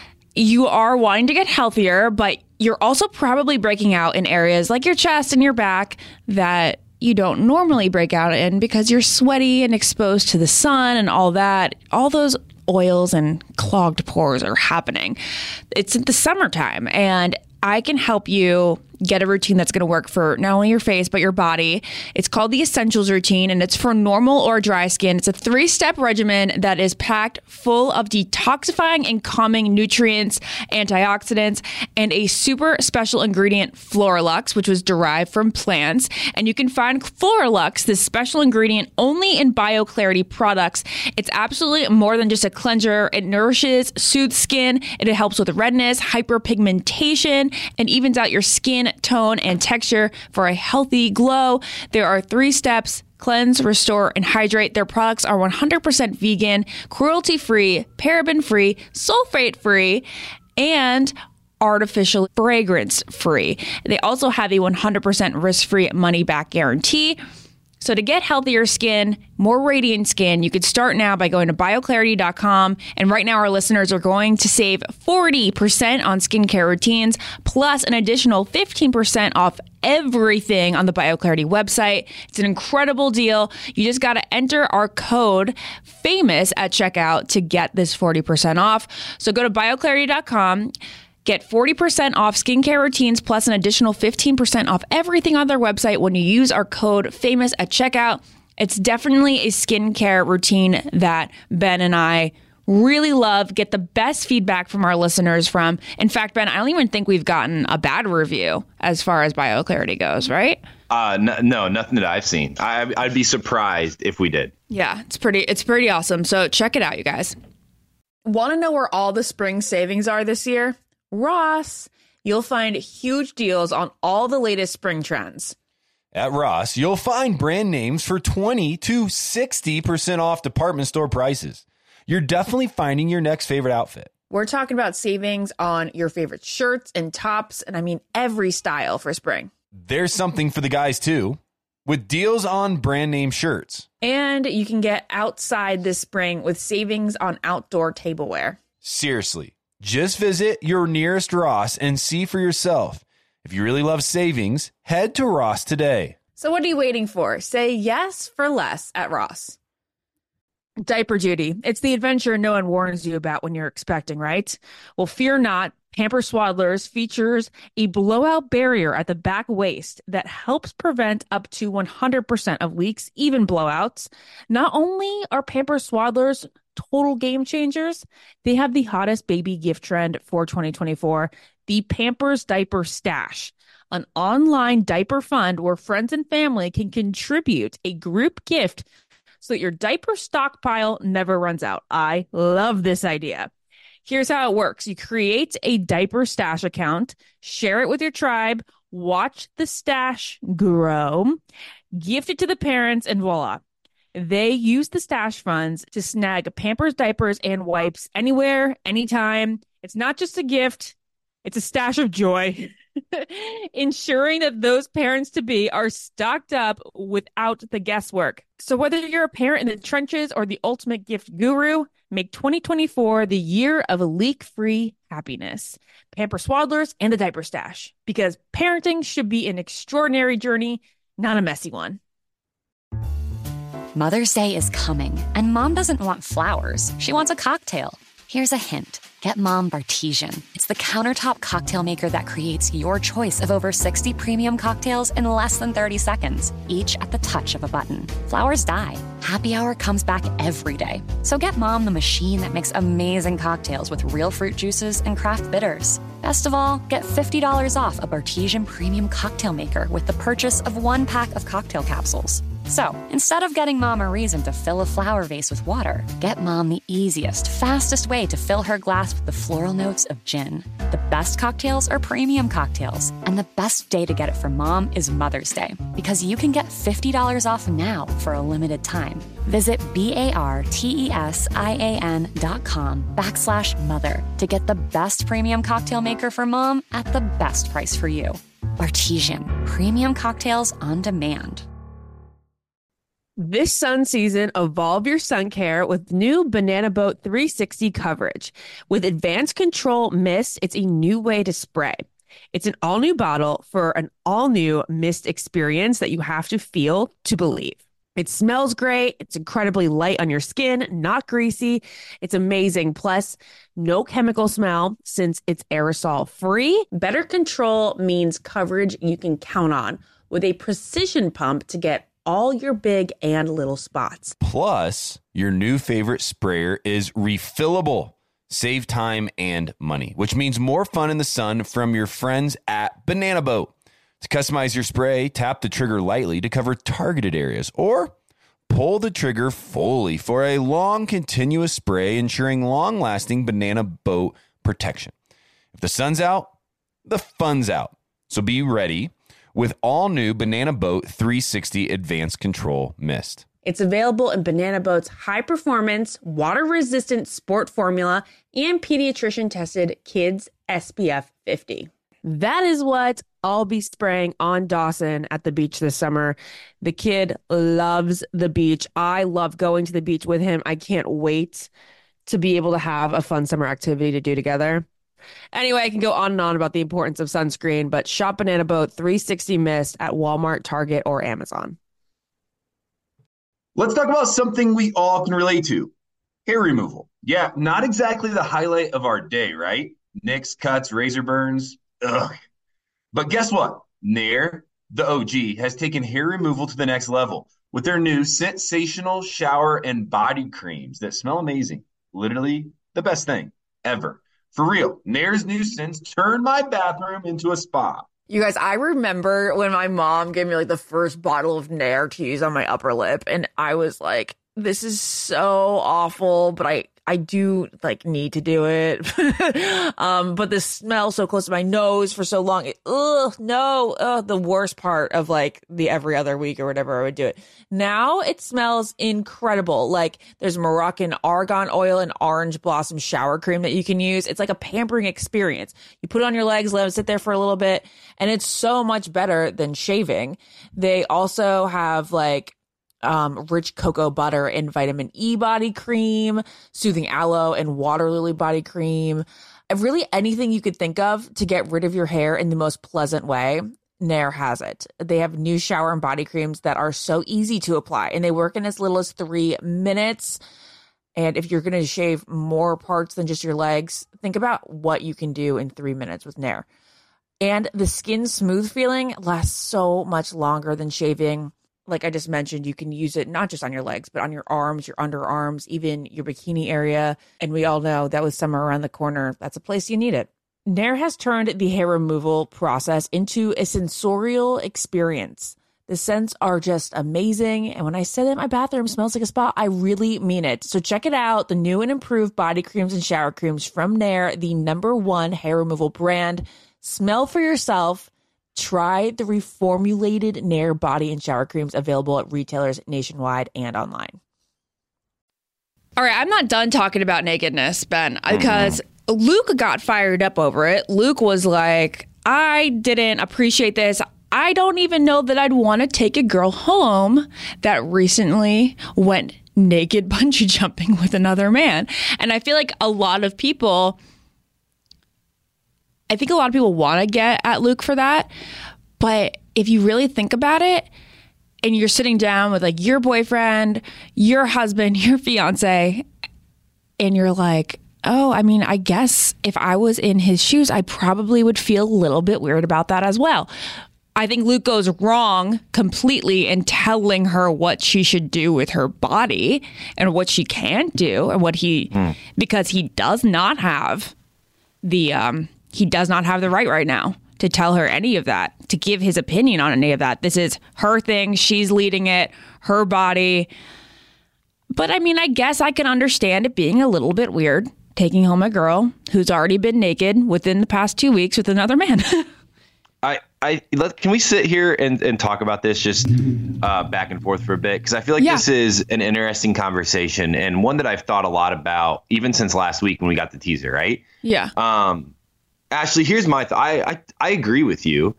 are wanting to get healthier, but you're also probably breaking out in areas like your chest and your back that you don't normally break out in because you're sweaty and exposed to the sun and all that. All those oils and clogged pores are happening. It's the summertime, and I can help you get a routine that's going to work for not only your face, but your body. It's called the Essentials Routine, and it's for normal or dry skin. It's a 3-step regimen that is packed full of detoxifying and calming nutrients, antioxidants, and a super special ingredient, Floralux, which was derived from plants. And you can find Floralux, this special ingredient, only in BioClarity products. It's absolutely more than just a cleanser. It nourishes, soothes skin, and it helps with redness, hyperpigmentation, and evens out your skin tone and texture for a healthy glow. There are 3 steps: cleanse, restore, and hydrate. Their products are 100% vegan, cruelty-free, paraben-free, sulfate-free, and artificial fragrance-free. They also have a 100% risk-free money-back guarantee. So to get healthier skin, more radiant skin, you could start now by going to BioClarity.com. And right now our listeners are going to save 40% on skincare routines, plus an additional 15% off everything on the BioClarity website. It's an incredible deal. You just got to enter our code FAMOUS at checkout to get this 40% off. So go to BioClarity.com. Get 40% off skincare routines plus an additional 15% off everything on their website when you use our code FAMOUS at checkout. It's definitely a skincare routine that Ben and I really love, get the best feedback from our listeners from. In fact, Ben, I don't even think we've gotten a bad review as far as BioClarity goes, right? No, nothing that I've seen. I'd be surprised if we did. Yeah, it's pretty awesome. So check it out, you guys. Want to know where all the spring savings are this year? Ross. You'll find huge deals on all the latest spring trends. At Ross, you'll find brand names for 20 to 60% off department store prices. You're definitely finding your next favorite outfit. We're talking about savings on your favorite shirts and tops, and I mean every style for spring. There's something for the guys too, with deals on brand name shirts. And you can get outside this spring with savings on outdoor tableware. Seriously. Just visit your nearest Ross and see for yourself. If you really love savings, head to Ross today. So what are you waiting for? Say yes for less at Ross. Diaper duty. It's the adventure no one warns you about when you're expecting, right? Well, fear not. Pampers Swaddlers features a blowout barrier at the back waist that helps prevent up to 100% of leaks, even blowouts. Not only are Pampers Swaddlers total game changers, they have the hottest baby gift trend for 2024, the Pampers Diaper Stash, an online diaper fund where friends and family can contribute a group gift so that your diaper stockpile never runs out. I love this idea. Here's how it works. You create a diaper stash account, share it with your tribe, watch the stash grow, gift it to the parents, and voila. They use the stash funds to snag Pampers diapers and wipes anywhere, anytime. It's not just a gift. It's a stash of joy, ensuring that those parents-to-be are stocked up without the guesswork. So whether you're a parent in the trenches or the ultimate gift guru, make 2024 the year of leak-free happiness. Pampers Swaddlers and the Diaper Stash, because parenting should be an extraordinary journey, not a messy one. Mother's Day is coming, and Mom doesn't want flowers. She wants a cocktail. Here's a hint. Get Mom Bartesian. It's the countertop cocktail maker that creates your choice of over 60 premium cocktails in less than 30 seconds, each at the touch of a button. Flowers die. Happy Hour comes back every day. So get Mom the machine that makes amazing cocktails with real fruit juices and craft bitters. Best of all, get $50 off a Bartesian premium cocktail maker with the purchase of 1 pack of cocktail capsules. So, instead of getting Mom a reason to fill a flower vase with water, get Mom the easiest, fastest way to fill her glass with the floral notes of gin. The best cocktails are premium cocktails, and the best day to get it for Mom is Mother's Day, because you can get $50 off now for a limited time. Visit BARTESIAN.com/mother to get the best premium cocktail maker for Mom at the best price for you. Bartesian, premium cocktails on demand. This sun season, evolve your sun care with new Banana Boat 360 coverage. With Advanced Control Mist, it's a new way to spray. It's an all-new bottle for an all-new mist experience that you have to feel to believe. It smells great. It's incredibly light on your skin, not greasy. It's amazing. Plus, no chemical smell since it's aerosol free. Better control means coverage you can count on with a precision pump to get all your big and little spots. Plus, your new favorite sprayer is refillable. Save time and money, which means more fun in the sun from your friends at Banana Boat. To customize your spray, tap the trigger lightly to cover targeted areas, or pull the trigger fully for a long, continuous spray, ensuring long-lasting Banana Boat protection. If the sun's out, the fun's out. So be ready with all new Banana Boat 360 Advanced Control Mist. It's available in Banana Boat's high-performance, water-resistant sport formula and pediatrician-tested Kids SPF 50. That is what I'll be spraying on Dawson at the beach this summer. The kid loves the beach. I love going to the beach with him. I can't wait to be able to have a fun summer activity to do together. Anyway, I can go on and on about the importance of sunscreen, but shop Banana Boat 360 Mist at Walmart, Target, or Amazon. Let's talk about something we all can relate to. Hair removal. Yeah, not exactly the highlight of our day, right? Nicks, cuts, razor burns. Ugh. But guess what? Nair, the OG, has taken hair removal to the next level with their new sensational shower and body creams that smell amazing. Literally the best thing ever. For real, Nair's new scents turned my bathroom into a spa. You guys, I remember when my mom gave me like the first bottle of Nair to use on my upper lip, and I was like, this is so awful, but I do like need to do it. But the smell so close to my nose for so long, the worst part of like the every other week or whatever I would do it. Now it smells incredible. Like there's Moroccan argan oil and orange blossom shower cream that you can use. It's like a pampering experience. You put it on your legs, let it sit there for a little bit, and it's so much better than shaving. They also have like rich cocoa butter and vitamin E body cream, soothing aloe and water lily body cream. Really anything you could think of to get rid of your hair in the most pleasant way, Nair has it. They have new shower and body creams that are so easy to apply, and they work in as little as 3 minutes. And if you're going to shave more parts than just your legs, think about what you can do in 3 minutes with Nair. And the skin smooth feeling lasts so much longer than shaving. Like I just mentioned, you can use it not just on your legs, but on your arms, your underarms, even your bikini area. And we all know that with summer around the corner, that's a place you need it. Nair has turned the hair removal process into a sensorial experience. The scents are just amazing. And when I say that my bathroom smells like a spa, I really mean it. So check it out. The new and improved body creams and shower creams from Nair, the #1 hair removal brand. Smell for yourself. Try the reformulated Nair body and shower creams available at retailers nationwide and online. All right, I'm not done talking about nakedness, Ben, because Luke got fired up over it. Luke was like, I didn't appreciate this. I don't even know that I'd want to take a girl home that recently went naked bungee jumping with another man. And I feel like a lot of people want to get at Luke for that. But if you really think about it, and you're sitting down with like your boyfriend, your husband, your fiance, and you're like, oh, I mean, I guess if I was in his shoes, I probably would feel a little bit weird about that as well. I think Luke goes wrong completely in telling her what she should do with her body and what she can't do, and because he does not have the right now to tell her any of that. to give his opinion on any of that. This is her thing. She's leading it, her body. But I mean, I guess I can understand it being a little bit weird taking home a girl who's already been naked within the past 2 weeks with another man. Can we sit here and talk about this just back and forth for a bit? Because I feel like this is an interesting conversation and one that I've thought a lot about even since last week when we got the teaser, right? Yeah. Ashley, here's my I agree with you.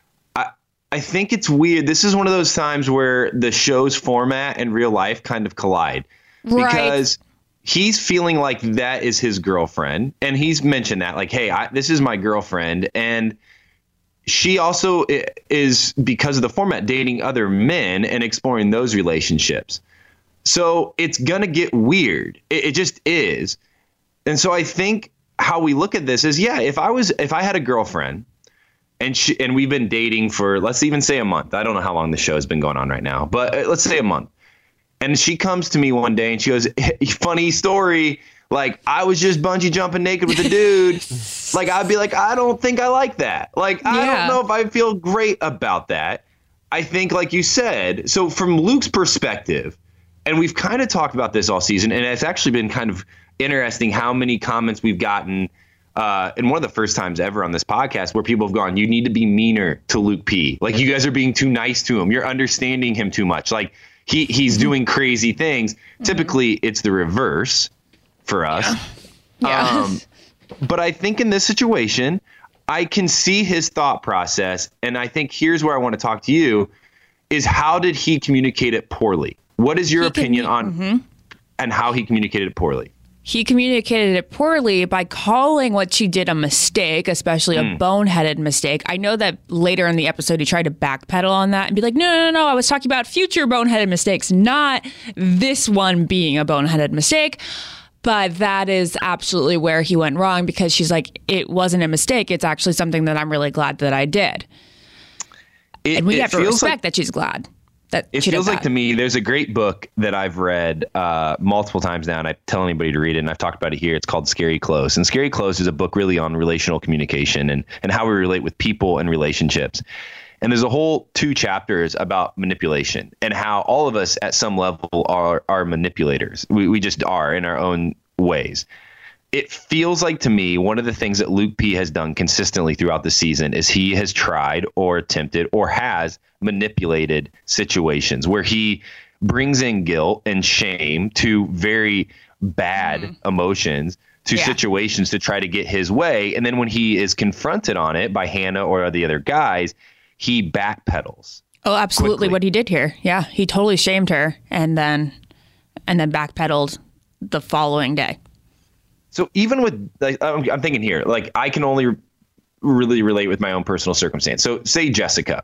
I think it's weird. This is one of those times where the show's format and real life kind of collide. Right. Because he's feeling like that is his girlfriend. And he's mentioned that, like, hey, this is my girlfriend. And she also is, because of the format, dating other men and exploring those relationships. So it's going to get weird. It just is. And so I think how we look at this is, if I had a girlfriend and we've been dating for, let's even say a month. I don't know how long the show has been going on right now, but let's say a month. And she comes to me one day and she goes, funny story. Like, I was just bungee jumping naked with a dude. Like, I'd be like, I don't think I like that. Like, I don't know if I feel great about that. I think, like you said, so from Luke's perspective, and we've kind of talked about this all season, and it's actually been kind of interesting how many comments we've gotten and one of the first times ever on this podcast where people have gone, you need to be meaner to Luke P. Like, you guys are being too nice to him. You're understanding him too much. Like, he's doing crazy things. Typically, it's the reverse for us. Yeah. But I think in this situation, I can see his thought process. And I think here's where I want to talk to you is, how did he communicate it poorly? What is your opinion on and how he communicated it poorly? He communicated it poorly by calling what she did a mistake, especially a boneheaded mistake. I know that later in the episode, he tried to backpedal on that and be like, no, I was talking about future boneheaded mistakes, not this one being a boneheaded mistake. But that is absolutely where he went wrong, because she's like, it wasn't a mistake. It's actually something that I'm really glad that I did. And we have to respect that she's glad. It feels like to me, there's a great book that I've read multiple times now, and I tell anybody to read it, and I've talked about it here. It's called Scary Close. And Scary Close is a book really on relational communication and how we relate with people and relationships. And there's a whole 2 chapters about manipulation and how all of us at some level are manipulators. We just are in our own ways. It feels like to me, one of the things that Luke P has done consistently throughout the season is he has tried or attempted or has manipulated situations where he brings in guilt and shame to very bad emotions to situations to try to get his way. And then when he is confronted on it by Hannah or the other guys, he backpedals. Oh, absolutely. Quickly. What he did here. Yeah. He totally shamed her and then backpedaled the following day. So even with, like, I'm thinking here, like, I can only really relate with my own personal circumstance. So say Jessica,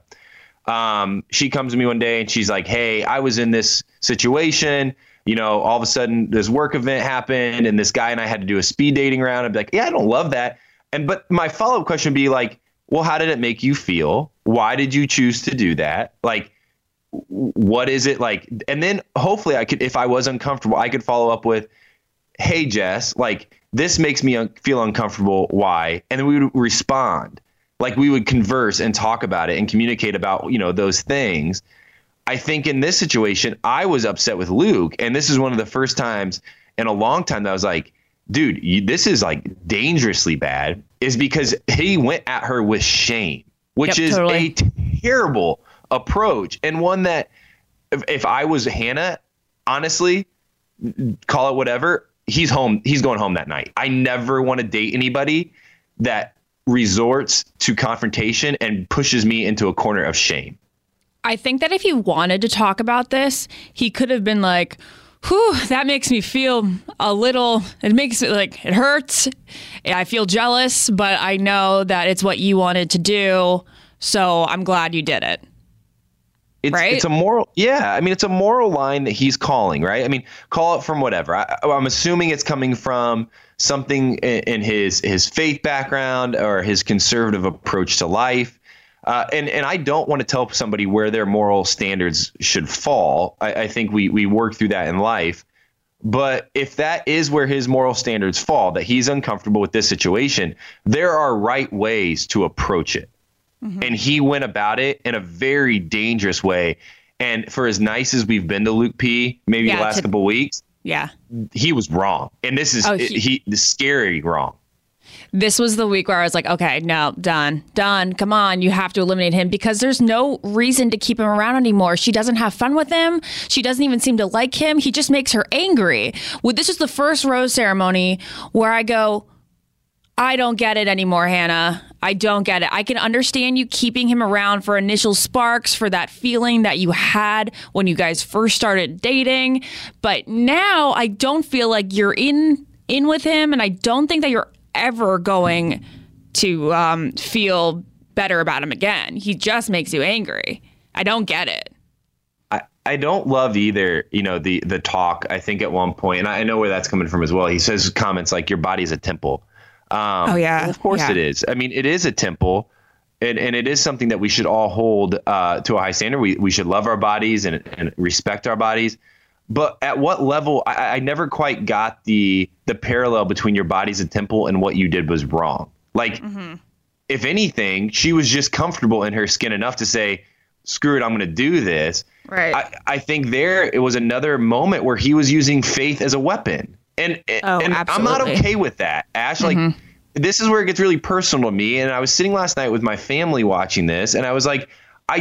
she comes to me one day and she's like, hey, I was in this situation, you know, all of a sudden this work event happened and this guy and I had to do a speed dating round. I'd be like, yeah, I don't love that. But my follow-up question would be like, well, how did it make you feel? Why did you choose to do that? Like, what is it like? And then hopefully I could, if I was uncomfortable, I could follow up with, hey, Jess, like, this makes me feel uncomfortable. Why? And then we would respond. Like, we would converse and talk about it and communicate about, you know, those things. I think in this situation, I was upset with Luke. And this is one of the first times in a long time that I was like, dude, this is like dangerously bad, is because he went at her with shame, which is a terrible approach. And one that if I was Hannah, honestly, call it whatever, he's home. He's going home that night. I never want to date anybody that resorts to confrontation and pushes me into a corner of shame. I think that if he wanted to talk about this, he could have been like, whew, that makes me feel a little, it makes it like, it hurts. I feel jealous, but I know that it's what you wanted to do. So I'm glad you did it. It's a moral. Yeah. I mean, it's a moral line that he's calling, right? I mean, call it from whatever. I'm assuming it's coming from something in his faith background or his conservative approach to life. And I don't want to tell somebody where their moral standards should fall. I think we work through that in life. But if that is where his moral standards fall, that he's uncomfortable with this situation, there are right ways to approach it. And he went about it in a very dangerous way. And for as nice as we've been to Luke P, maybe the last couple of weeks, he was wrong. And this is scary wrong. This was the week where I was like, okay, no, done. Come on. You have to eliminate him because there's no reason to keep him around anymore. She doesn't have fun with him. She doesn't even seem to like him. He just makes her angry. Well, this is the first rose ceremony where I go, I don't get it anymore, Hannah. I don't get it. I can understand you keeping him around for initial sparks, for that feeling that you had when you guys first started dating. But now I don't feel like you're in with him, and I don't think that you're ever going to feel better about him again. He just makes you angry. I don't get it. I don't love either, the talk. I think at one point, and I know where that's coming from as well. He says comments like, your body's a temple. Well, of course it is. I mean, it is a temple, and it is something that we should all hold to a high standard. We should love our bodies and respect our bodies. But at what level, I never quite got the parallel between your body's a temple and what you did was wrong. Like, if anything, she was just comfortable in her skin enough to say, screw it, I'm going to do this. Right. I think it was another moment where he was using faith as a weapon. And I'm not okay with that, Ash. Like, this is where it gets really personal to me. And I was sitting last night with my family watching this, and I was like,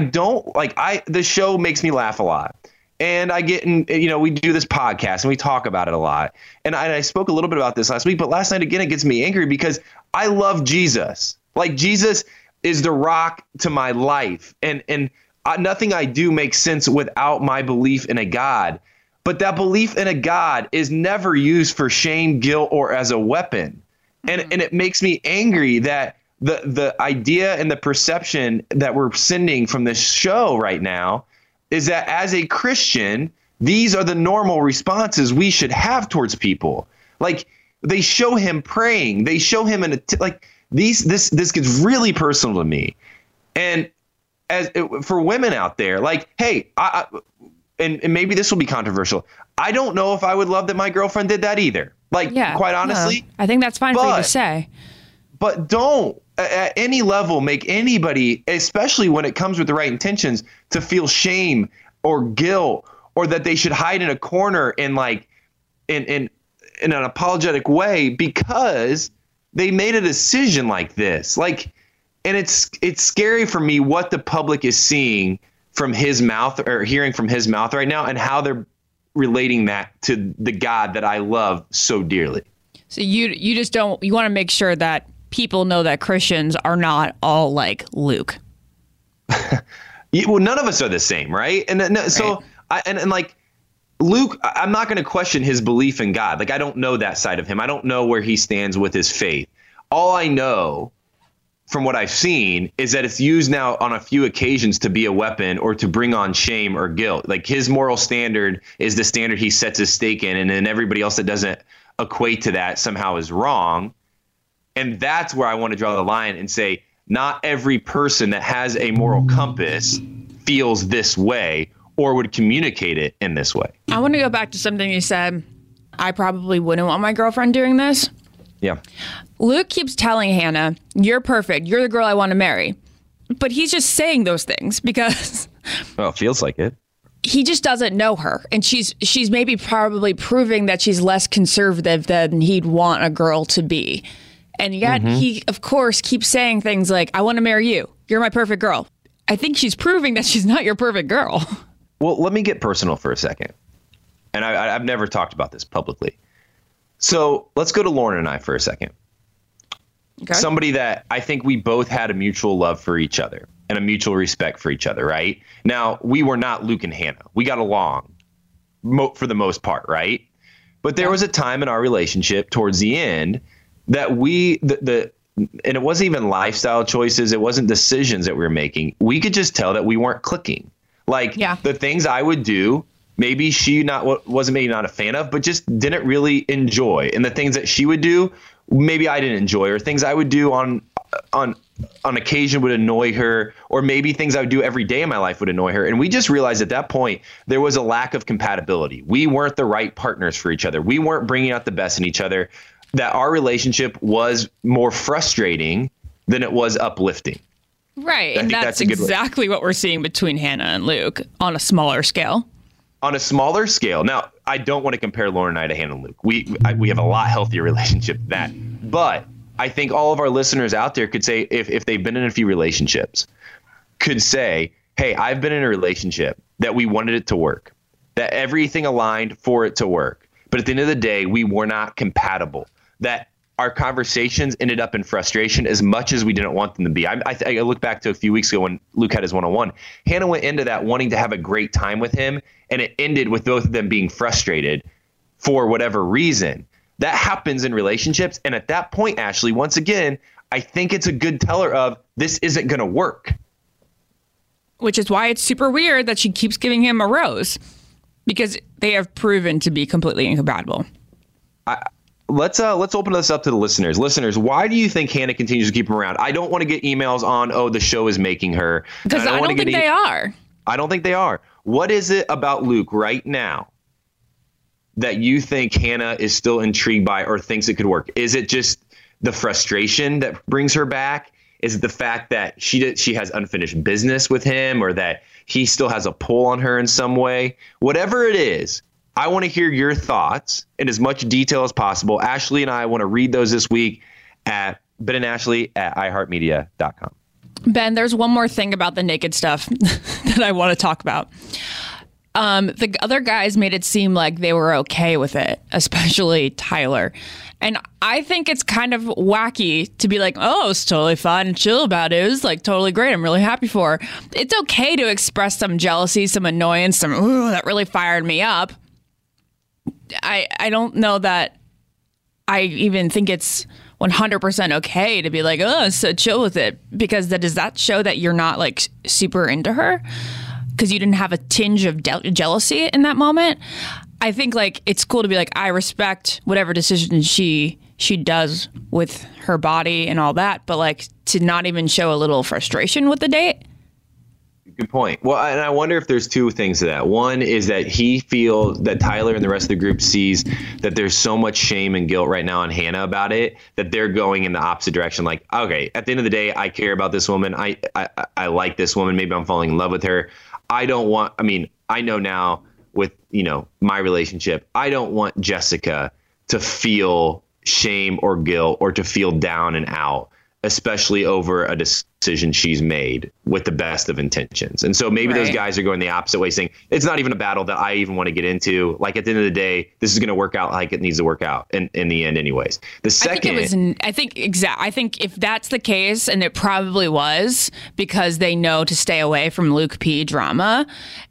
the show makes me laugh a lot. And I get in, we do this podcast and we talk about it a lot. And I spoke a little bit about this last week, but last night again, it gets me angry because I love Jesus. Like, Jesus is the rock to my life. And nothing I do makes sense without my belief in a God. But that belief in a God is never used for shame, guilt, or as a weapon. And it makes me angry that the idea and the perception that we're sending from this show right now is that as a Christian, these are the normal responses we should have towards people. Like, they show him praying. They show him this gets really personal to me. And for women out there, like, hey, and maybe this will be controversial. I don't know if I would love that my girlfriend did that either. Like, quite honestly. No, I think that's fine for you to say. But don't at any level make anybody, especially when it comes with the right intentions, to feel shame or guilt, or that they should hide in a corner in an apologetic way because they made a decision like this. Like, and it's scary for me what the public is seeing from his mouth or hearing from his mouth right now, and how they're relating that to the God that I love so dearly. So you just don't, you want to make sure that people know that Christians are not all like Luke. Well, none of us are the same, right? And so like Luke, I'm not going to question his belief in God. Like, I don't know that side of him. I don't know where he stands with his faith. All I know from what I've seen is that it's used now on a few occasions to be a weapon or to bring on shame or guilt. Like, his moral standard is the standard he sets his stake in, and then everybody else that doesn't equate to that somehow is wrong. And that's where I want to draw the line and say, not every person that has a moral compass feels this way or would communicate it in this way. I want to go back to something you said. I probably wouldn't want my girlfriend doing this. Yeah. Luke keeps telling Hannah, you're perfect. You're the girl I want to marry. But he's just saying those things because... Well, it feels like it. He just doesn't know her. And she's maybe probably proving that she's less conservative than he'd want a girl to be. And yet he, of course, keeps saying things like, I want to marry you. You're my perfect girl. I think she's proving that she's not your perfect girl. Well, let me get personal for a second. And I've never talked about this publicly. So let's go to Lauren and I for a second. Okay. Somebody that I think we both had a mutual love for each other and a mutual respect for each other, right? Now, we were not Luke and Hannah. We got along for the most part, right? But there was a time in our relationship towards the end that and it wasn't even lifestyle choices. It wasn't decisions that we were making. We could just tell that we weren't clicking. Like, the things I would do, maybe she wasn't maybe not a fan of, but just didn't really enjoy. And the things that she would do, maybe I didn't enjoy, or things I would do on occasion would annoy her, or maybe things I would do every day in my life would annoy her. And we just realized at that point there was a lack of compatibility. We weren't the right partners for each other. We weren't bringing out the best in each other. That our relationship was more frustrating than it was uplifting. Right. I And think that's a good way. exactly what we're seeing between Hannah and Luke on a smaller scale. On a smaller scale. Now, I don't want to compare Lauren and I to Hannah and Luke. We have a lot healthier relationship than that. But I think all of our listeners out there could say, if they've been in a few relationships, could say, hey, I've been in a relationship that we wanted it to work, that everything aligned for it to work. But at the end of the day, we were not compatible, that our conversations ended up in frustration as much as we didn't want them to be. I look back to a few weeks ago when Luke had his one-on-one. Hannah went into that wanting to have a great time with him, and it ended with both of them being frustrated for whatever reason. That happens in relationships. And at that point, Ashley, once again, I think it's a good teller of this isn't going to work. Which is why it's super weird that she keeps giving him a rose, because they have proven to be completely incompatible. Let's open this up to the listeners. Listeners, why do you think Hannah continues to keep him around? I don't want to get emails on, the show is making her. Because I don't think they are. I don't think they are. What is it about Luke right now that you think Hannah is still intrigued by or thinks it could work? Is it just the frustration that brings her back? Is it the fact that she has unfinished business with him, or that he still has a pull on her in some way? Whatever it is, I want to hear your thoughts in as much detail as possible. Ashley and I want to read those this week at Ben and Ashley at iHeartMedia.com. Ben, there's one more thing about the naked stuff that I want to talk about. The other guys made it seem like they were okay with it, especially Tyler. And I think it's kind of wacky to be like, oh, it's totally fine and chill about it. It was like totally great. I'm really happy for her. It's okay to express some jealousy, some annoyance, some, ooh, that really fired me up. I don't know that I even think it's 100% okay to be like, oh, so chill with it. Because does that show that you're not like super into her? Because you didn't have a tinge of jealousy in that moment. I think like it's cool to be like, I respect whatever decision she does with her body and all that. But like to not even show a little frustration with the date. Good point. Well, and I wonder if there's two things to that. One is that he feels that Tyler and the rest of the group sees that there's so much shame and guilt right now on Hannah about it, that they're going in the opposite direction. Like, okay, at the end of the day, I care about this woman. I like this woman. Maybe I'm falling in love with her. I know now with, my relationship, I don't want Jessica to feel shame or guilt or to feel down and out, especially over a decision she's made with the best of intentions. And so maybe those guys are going the opposite way, saying it's not even a battle that I even want to get into. Like at the end of the day, this is going to work out like it needs to work out in the end anyways. The second, I think if that's the case, and it probably was because they know to stay away from Luke P drama,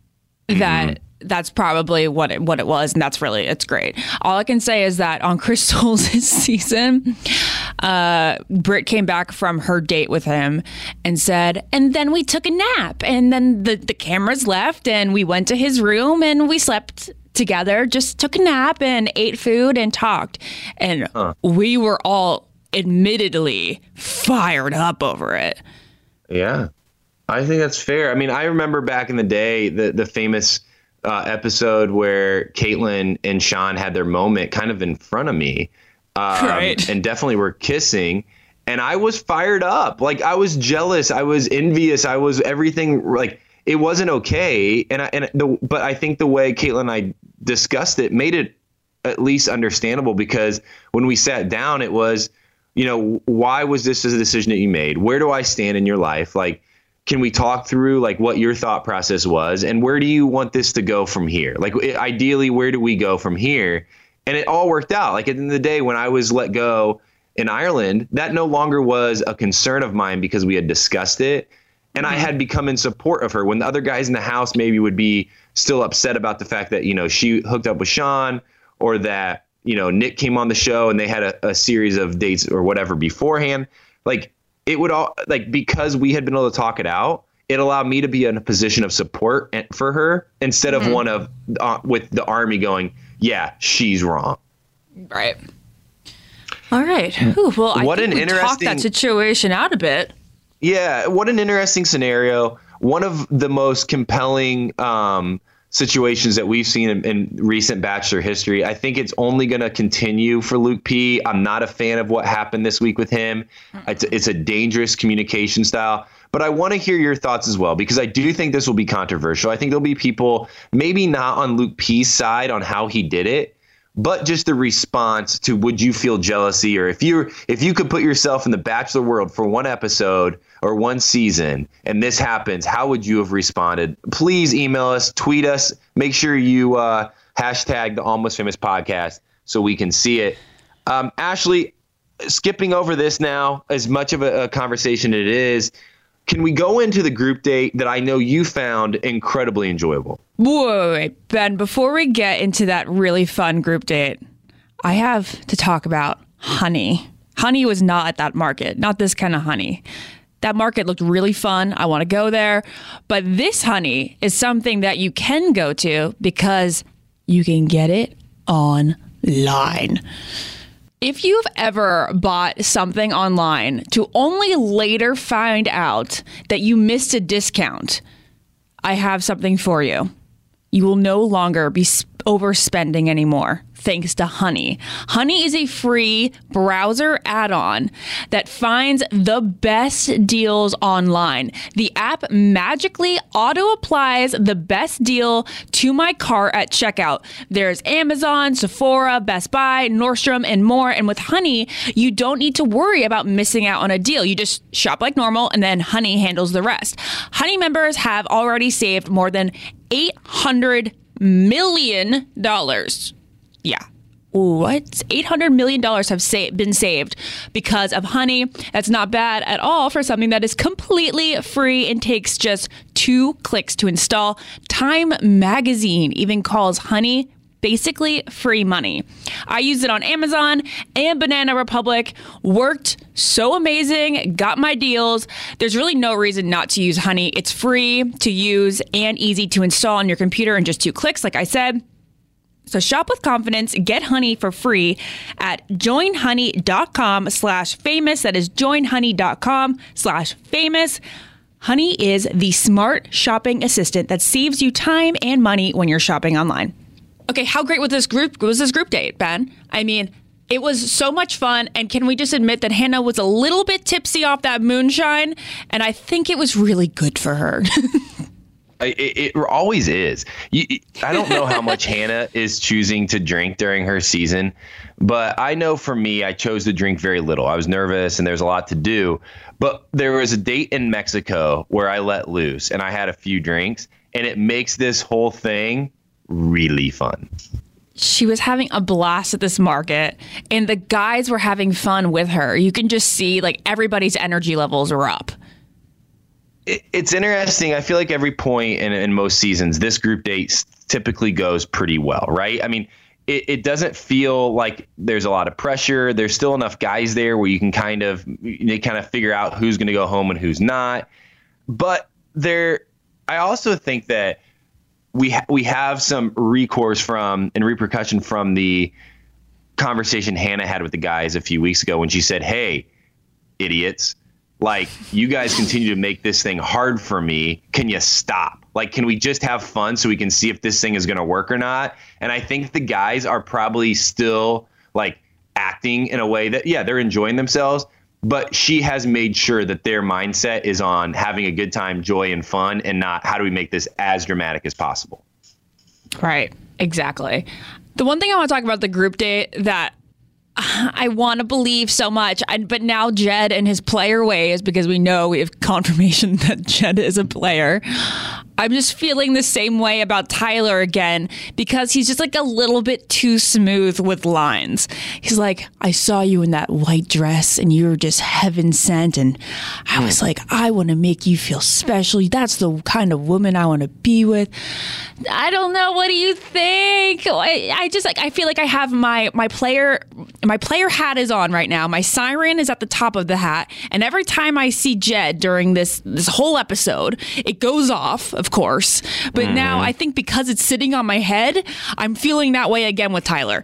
that's probably what it was, and it's great. All I can say is that on Crystal's season, Britt came back from her date with him and said, and then we took a nap, and then the cameras left, and we went to his room, and we slept together, just took a nap and ate food and talked. And we were all admittedly fired up over it. Yeah, I think that's fair. I mean, I remember back in the day, the famous episode where Caitlyn and Sean had their moment kind of in front of me, and definitely were kissing, and I was fired up. Like I was jealous, I was envious, I was everything. Like it wasn't okay, but I think the way Caitlyn and I discussed it made it at least understandable, because when we sat down, it was, why was this a decision that you made? Where do I stand in your life? Like, can we talk through like what your thought process was, and where do you want this to go from here? Like ideally, where do we go from here? And it all worked out. Like at the end of the day, when I was let go in Ireland, that no longer was a concern of mine because we had discussed it. And I had become in support of her when the other guys in the house maybe would be still upset about the fact that, she hooked up with Sean, or that, Nick came on the show and they had a series of dates or whatever beforehand. Like, it would all because we had been able to talk it out, it allowed me to be in a position of support for her instead of one of with the army going, yeah, she's wrong. Right. All right. Ooh, well, I think we talked that situation out a bit. Yeah. What an interesting scenario. One of the most compelling situations that we've seen in recent Bachelor history. I think it's only going to continue for Luke P. I'm not a fan of what happened this week with him. It's a dangerous communication style. But I want to hear your thoughts as well, because I do think this will be controversial. I think there'll be people maybe not on Luke P's side on how he did it, but just the response to, would you feel jealousy? Or if you could put yourself in the Bachelor world for one episode or one season and this happens, how would you have responded? Please email us, tweet us, make sure you hashtag the Almost Famous Podcast so we can see it. Ashley, skipping over this now, as much of a conversation it is, can we go into the group date that I know you found incredibly enjoyable? Wait, Ben, before we get into that really fun group date, I have to talk about honey. Honey was not at that market, not this kind of honey. That market looked really fun. I want to go there. But this honey is something that you can go to because you can get it online. If you've ever bought something online to only later find out that you missed a discount, I have something for you. You will no longer be overspending anymore, thanks to Honey. Honey is a free browser add-on that finds the best deals online. The app magically auto-applies the best deal to my cart at checkout. There's Amazon, Sephora, Best Buy, Nordstrom, and more. And with Honey, you don't need to worry about missing out on a deal. You just shop like normal, and then Honey handles the rest. Honey members have already saved more than $800 million. Yeah. What? $800 million have been saved because of Honey. That's not bad at all for something that is completely free and takes just 2 clicks to install. Time Magazine even calls Honey basically free money. I used it on Amazon and Banana Republic. Worked so amazing. Got my deals. There's really no reason not to use Honey. It's free to use and easy to install on your computer in just 2 clicks, like I said. So shop with confidence. Get Honey for free at joinhoney.com/famous. That is joinhoney.com/famous. Honey is the smart shopping assistant that saves you time and money when you're shopping online. Okay, how great was this group date, Ben? I mean, it was so much fun. And can we just admit that Hannah was a little bit tipsy off that moonshine? And I think it was really good for her. It always is. I don't know how much Hannah is choosing to drink during her season, but I know for me, I chose to drink very little. I was nervous and there's a lot to do. But there was a date in Mexico where I let loose and I had a few drinks, and it makes this whole thing really fun. She was having a blast at this market, and the guys were having fun with her. You can just see like everybody's energy levels are up. It's interesting. I feel like every point in most seasons, this group date typically goes pretty well, right? I mean, it doesn't feel like there's a lot of pressure. There's still enough guys there where you can kind of figure out who's going to go home and who's not. But I also think that we have some recourse from and repercussion from the conversation Hannah had with the guys a few weeks ago when she said, "Hey, idiots, like, you guys continue to make this thing hard for me. Can you stop? Like, can we just have fun so we can see if this thing is going to work or not?" And I think the guys are probably still like acting in a way that, yeah, they're enjoying themselves, but she has made sure that their mindset is on having a good time, joy, and fun, and not how do we make this as dramatic as possible. Right. Exactly. The one thing I want to talk about the group date that I want to believe so much, but now Jed and his player ways, because we know we have confirmation that Jed is a player. I'm just feeling the same way about Tyler again, because he's just like a little bit too smooth with lines. He's like, "I saw you in that white dress and you were just heaven sent. And I was like, I want to make you feel special. That's the kind of woman I want to be with." I don't know. What do you think? I feel like I have my player hat is on right now. My siren is at the top of the hat. And every time I see Jed during this whole episode, it goes off, of course. But now I think because it's sitting on my head, I'm feeling that way again with Tyler.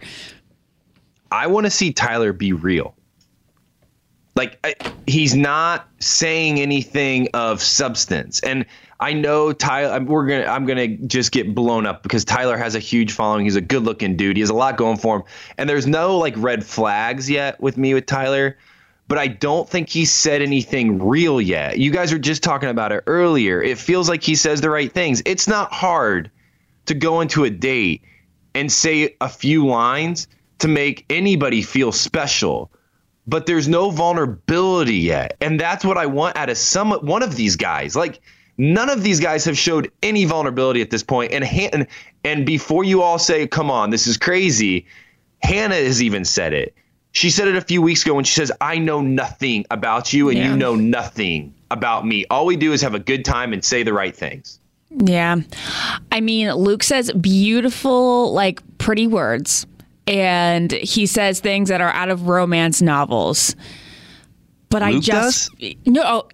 I want to see Tyler be real. Like, he's not saying anything of substance. And I know Tyler, I'm going to just get blown up because Tyler has a huge following. He's a good looking dude. He has a lot going for him. And there's no like red flags yet with me with Tyler. but I don't think he said anything real yet. You guys were just talking about it earlier. It feels like he says the right things. It's not hard to go into a date and say a few lines to make anybody feel special, but there's no vulnerability yet. And that's what I want out of one of these guys. Like, none of these guys have showed any vulnerability at this point. And before you all say, come on, this is crazy, Hannah has even said it. She said it a few weeks ago when she says, I know nothing about you and you know nothing about me. All we do is have a good time and say the right things. Yeah. I mean, Luke says beautiful, like pretty words. And he says things that are out of romance novels. But Luke I just does? No.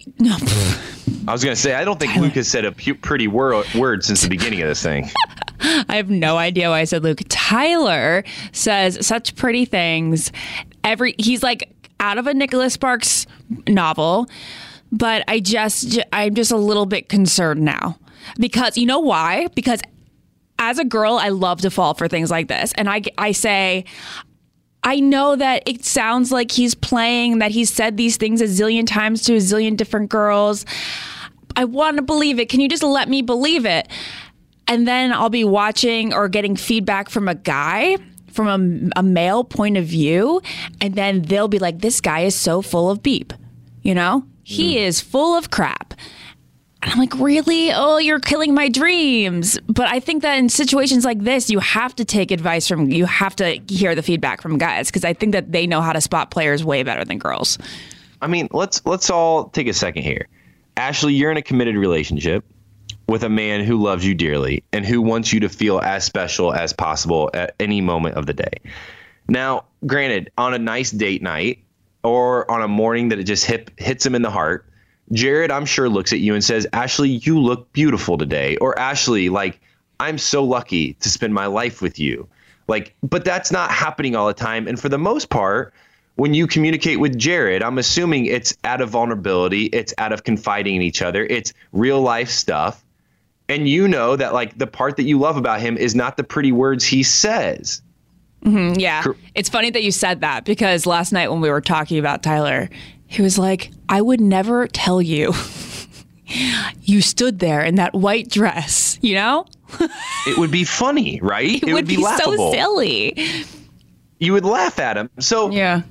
I was going to say, I don't think Luke has said a pretty word since the beginning of this thing. I have no idea why I said Luke. Tyler says such pretty things. He's like out of a Nicholas Sparks novel, but I'm just a little bit concerned now. Because you know why? Because as a girl, I love to fall for things like this. And I say, I know that it sounds like he's playing, that he's said these things a zillion times to a zillion different girls. I want to believe it. Can you just let me believe it? And then I'll be watching or getting feedback from a guy, from a male point of view. And then they'll be like, this guy is so full of beep. You know, he is full of crap. And I'm like, really? Oh, you're killing my dreams. But I think that in situations like this, you have to take advice you have to hear the feedback from guys, because I think that they know how to spot players way better than girls. I mean, let's all take a second here. Ashley, you're in a committed relationship with a man who loves you dearly and who wants you to feel as special as possible at any moment of the day. Now, granted, on a nice date night or on a morning that it just hits him in the heart, Jared, I'm sure, looks at you and says, Ashley, you look beautiful today. Or Ashley, like, I'm so lucky to spend my life with you. Like, but that's not happening all the time. And for the most part, when you communicate with Jared, I'm assuming it's out of vulnerability. It's out of confiding in each other. It's real life stuff. And you know that, like, the part that you love about him is not the pretty words he says. Mm-hmm, yeah. It's funny that you said that, because last night when we were talking about Tyler, he was like, I would never tell you. You stood there in that white dress, you know? It would be funny, right? It would be laughable. so silly. You would laugh at him. So yeah,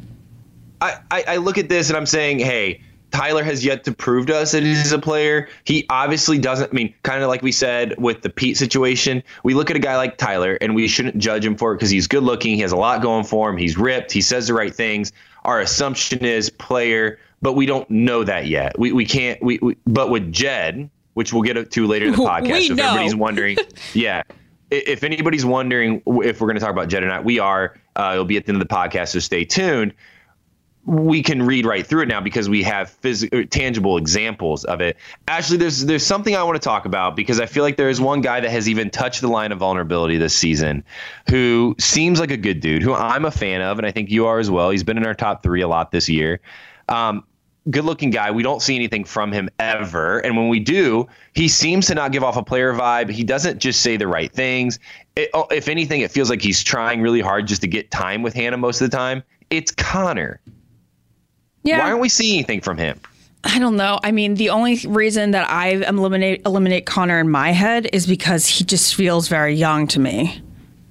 I look at this and I'm saying, hey, Tyler has yet to prove to us that he's a player. He obviously doesn't. I mean, kind of like we said with the Pete situation, we look at a guy like Tyler and we shouldn't judge him for it because he's good looking. He has a lot going for him. He's ripped. He says the right things. Our assumption is player, but we don't know that yet. We can't. But with Jed, which we'll get to later in the podcast, so if anybody's wondering, yeah. If anybody's wondering if we're going to talk about Jed or not, we are. It'll be at the end of the podcast, so stay tuned. We can read right through it now because we have tangible examples of it. Ashley, there's something I want to talk about because I feel like there is one guy that has even touched the line of vulnerability this season who seems like a good dude, who I'm a fan of, and I think you are as well. He's been in our top 3 a lot this year. Good-looking guy. We don't see anything from him ever. And when we do, he seems to not give off a player vibe. He doesn't just say the right things. If anything, it feels like he's trying really hard just to get time with Hannah most of the time. It's Connor. Yeah. Why aren't we seeing anything from him? I don't know. I mean, the only reason that I eliminate Connor in my head is because he just feels very young to me.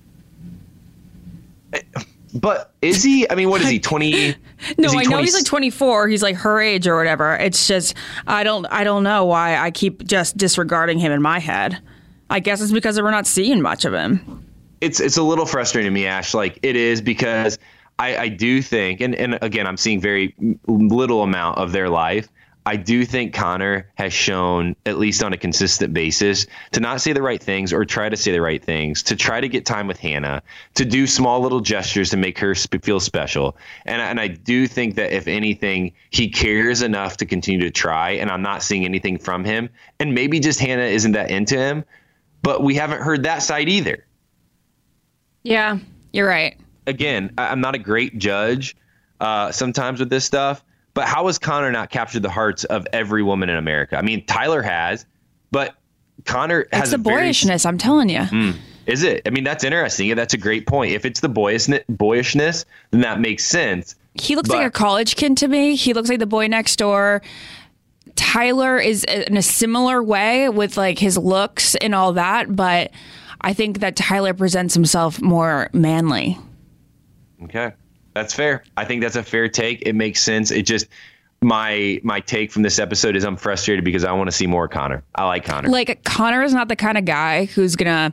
But is he? I mean, what is he, 20? No, I know he's like 24. He's like her age or whatever. It's just, I don't know why I keep just disregarding him in my head. I guess it's because we're not seeing much of him. It's a little frustrating to me, Ash. Like, it is because I do think, and again, I'm seeing very little amount of their life. I do think Connor has shown, at least on a consistent basis, to not say the right things or try to say the right things, to try to get time with Hannah, to do small little gestures to make her feel special. And I do think that, if anything, he cares enough to continue to try, and I'm not seeing anything from him. And maybe just Hannah isn't that into him, but we haven't heard that side either. Yeah, you're right. Again, I'm not a great judge sometimes with this stuff, but how has Connor not captured the hearts of every woman in America? I mean, Tyler has, but Connor has it's the boyishness, I'm telling you. Is it? I mean, that's interesting. Yeah, that's a great point. If it's the boyishness, then that makes sense. He looks like a college kid to me. He looks like the boy next door. Tyler is in a similar way with like his looks and all that, but I think that Tyler presents himself more manly. Okay. That's fair. I think that's a fair take. It makes sense. It just my take from this episode is I'm frustrated because I want to see more Connor. I like Connor. Like Connor is not the kind of guy who's gonna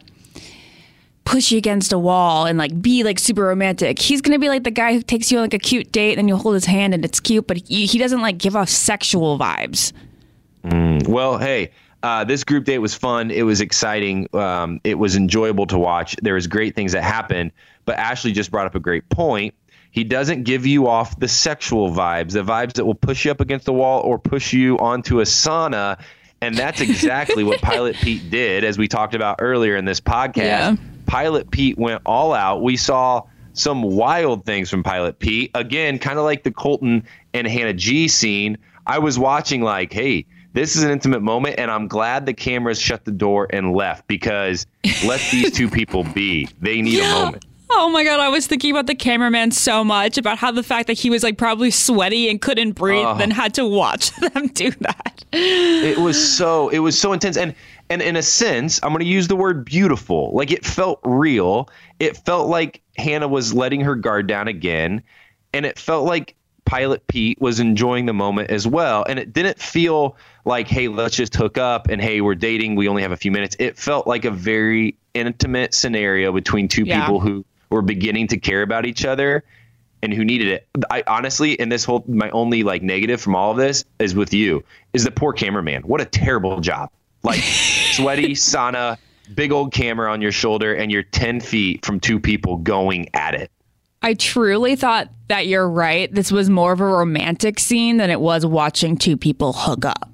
push you against a wall and like be like super romantic. He's gonna be like the guy who takes you on like a cute date and you hold his hand and it's cute, but he doesn't like give off sexual vibes. Well, hey, this group date was fun. It was exciting. It was enjoyable to watch. There was great things that happened, but Ashley just brought up a great point. He doesn't give you off the sexual vibes, the vibes that will push you up against the wall or push you onto a sauna. And that's exactly what Pilot Pete did, as we talked about earlier in this podcast. Yeah. Pilot Pete went all out. We saw some wild things from Pilot Pete. Again, kind of like the Colton and Hannah G scene. I was watching like, hey, this is an intimate moment, and I'm glad the cameras shut the door and left because let these two people be. They need a moment. Oh my God, I was thinking about the cameraman so much, about how the fact that he was like probably sweaty and couldn't breathe, then had to watch them do that. It was so intense. And in a sense, I'm going to use the word beautiful. Like it felt real. It felt like Hannah was letting her guard down again. And it felt like Pilot Pete was enjoying the moment as well. And it didn't feel like, hey, let's just hook up and hey, we're dating. We only have a few minutes. It felt like a very intimate scenario between two people who were beginning to care about each other and who needed it. I honestly, and my only like negative from all of this is with you, is the poor cameraman. What a terrible job. Like sweaty sauna, big old camera on your shoulder, and you're 10 feet from two people going at it. I truly thought that you're right. This was more of a romantic scene than it was watching two people hook up.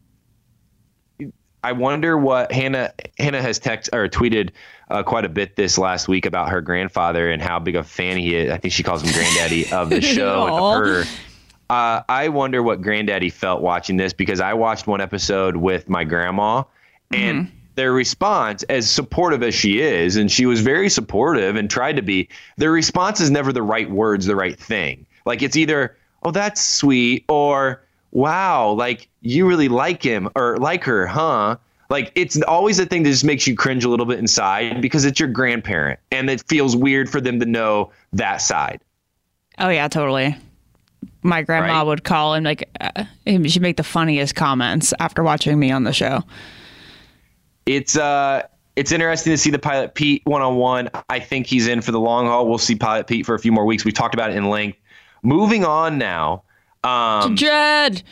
I wonder what Hannah has tweeted quite a bit this last week about her grandfather and how big a fan he is. I think she calls him granddaddy of the show and of her. I wonder what granddaddy felt watching this, because I watched one episode with my grandma and their response, as supportive as she is, and she was very supportive and tried to be, their response is never the right words, the right thing. Like it's either, oh, that's sweet, or wow, like you really like him or like her, huh? Like it's always a thing that just makes you cringe a little bit inside because it's your grandparent and it feels weird for them to know that side. Oh yeah, totally. My grandma would call him like, she'd make the funniest comments after watching me on the show. It's interesting to see the Pilot Pete one-on-one. I think he's in for the long haul. We'll see Pilot Pete for a few more weeks. We talked about it in length. Moving on now. To Jed.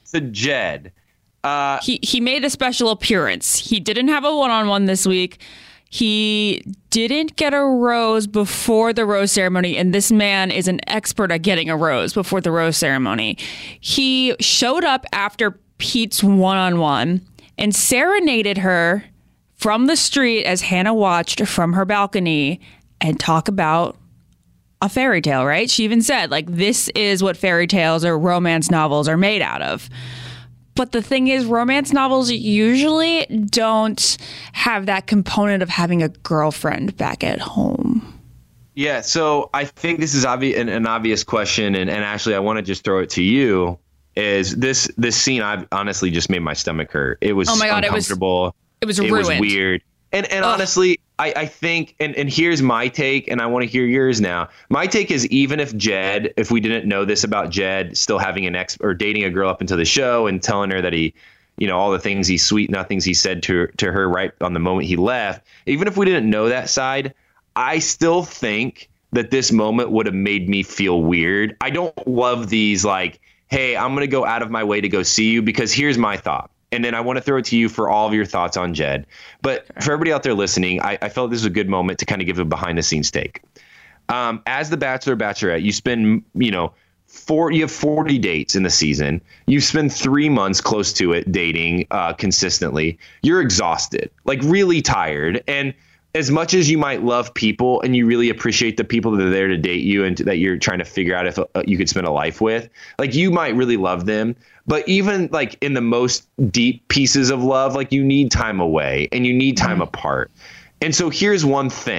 He made a special appearance. He didn't have a one-on-one this week. He didn't get a rose before the rose ceremony, and this man is an expert at getting a rose before the rose ceremony. He showed up after Pete's one-on-one and serenaded her from the street as Hannah watched from her balcony and talk about a fairy tale, right? She even said, like, this is what fairy tales or romance novels are made out of. But the thing is, romance novels usually don't have that component of having a girlfriend back at home. Yeah, so I think this is an obvious question, and Ashley, I want to just throw it to you. Is this scene? I've honestly just made my stomach hurt. It was uncomfortable. It was ruined. It was weird. And honestly, I think, and here's my take, and I want to hear yours now. My take is, even if we didn't know this about Jed still having an ex or dating a girl up until the show and telling her that he, all the things sweet nothings he said to her right on the moment he left, even if we didn't know that side, I still think that this moment would have made me feel weird. I don't love these like, hey, I'm going to go out of my way to go see you, because here's my thought. And then I want to throw it to you for all of your thoughts on Jed. But for everybody out there listening, I felt this was a good moment to kind of give a behind the scenes take. As the Bachelor, Bachelorette, you spend, you have 40 dates in the season. You spend 3 months close to it dating consistently. You're exhausted, like really tired. And as much as you might love people and you really appreciate the people that are there to date you and that you're trying to figure out if you could spend a life with, like you might really love them. But even like in the most deep pieces of love, like you need time away and you need time apart. And so here's one thing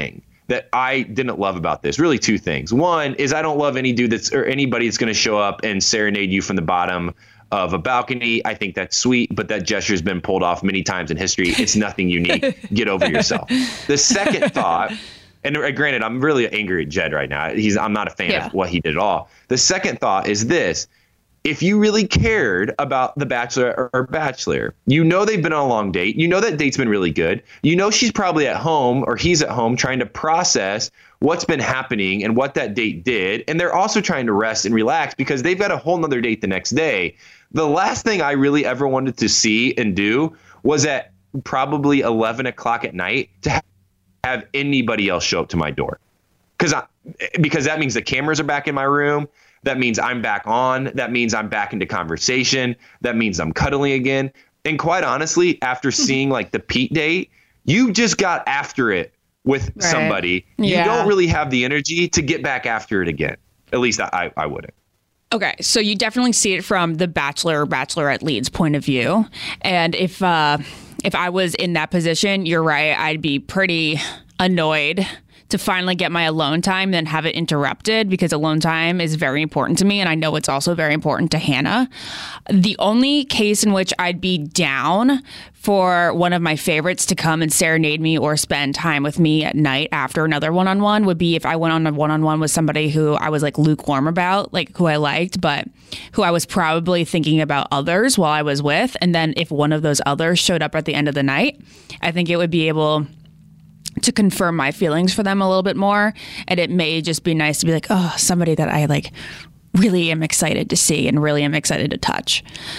that I didn't love about this. Really two things. One is I don't love any dude or anybody that's going to show up and serenade you from the bottom of a balcony. I think that's sweet, but that gesture's been pulled off many times in history. It's nothing unique. Get over yourself. The second thought, and granted, I'm really angry at Jed right now. I'm not a fan of what he did at all. The second thought is this. If you really cared about the bachelor or bachelor, you know they've been on a long date. You know that date's been really good. You know she's probably at home or he's at home trying to process what's been happening and what that date did. And they're also trying to rest and relax because they've got a whole nother date the next day. The last thing I really ever wanted to see and do was at probably 11 o'clock at night to have anybody else show up to my door. Because that means the cameras are back in my room. That means I'm back on. That means I'm back into conversation. That means I'm cuddling again. And quite honestly, after seeing like the Pete date, you just got after it with somebody. You don't really have the energy to get back after it again. At least I wouldn't. Okay, so you definitely see it from the bachelor or bachelorette lead's point of view. And if I was in that position, you're right, I'd be pretty annoyed to finally get my alone time, then have it interrupted, because alone time is very important to me, and I know it's also very important to Hannah. The only case in which I'd be down for one of my favorites to come and serenade me or spend time with me at night after another one-on-one would be if I went on a one-on-one with somebody who I was like lukewarm about, like who I liked, but who I was probably thinking about others while I was with. And then if one of those others showed up at the end of the night, I think it would be able to confirm my feelings for them a little bit more. And it may just be nice to be like, oh, somebody that I like really am excited to see and really am excited to touch.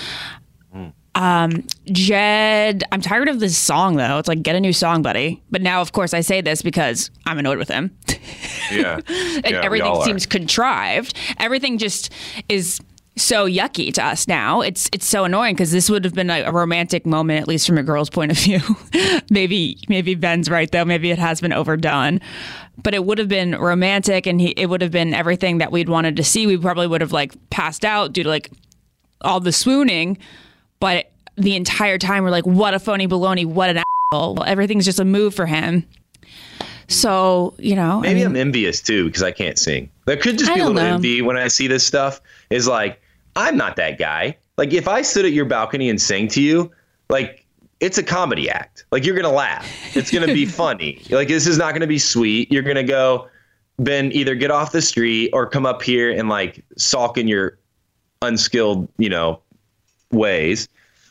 Jed, I'm tired of this song though. It's like, get a new song, buddy. But now, of course, I say this because I'm annoyed with him. Yeah. And everything seems contrived. Everything just is so yucky to us now. It's so annoying because this would have been a romantic moment, at least from a girl's point of view. Maybe Ben's right though. Maybe it has been overdone, but it would have been romantic, and it would have been everything that we'd wanted to see. We probably would have like passed out due to like all the swooning, but the entire time we're like, what a phony baloney, what an asshole. Well, everything's just a move for him. So, maybe I'm envious too because I can't sing. There could just be a little envy when I see this stuff. Is like, I'm not that guy. Like, if I stood at your balcony and sang to you, like, it's a comedy act. Like, you're going to laugh. It's going to be funny. Like, this is not going to be sweet. You're going to go, Ben, either get off the street or come up here and, like, sulk in your unskilled, ways.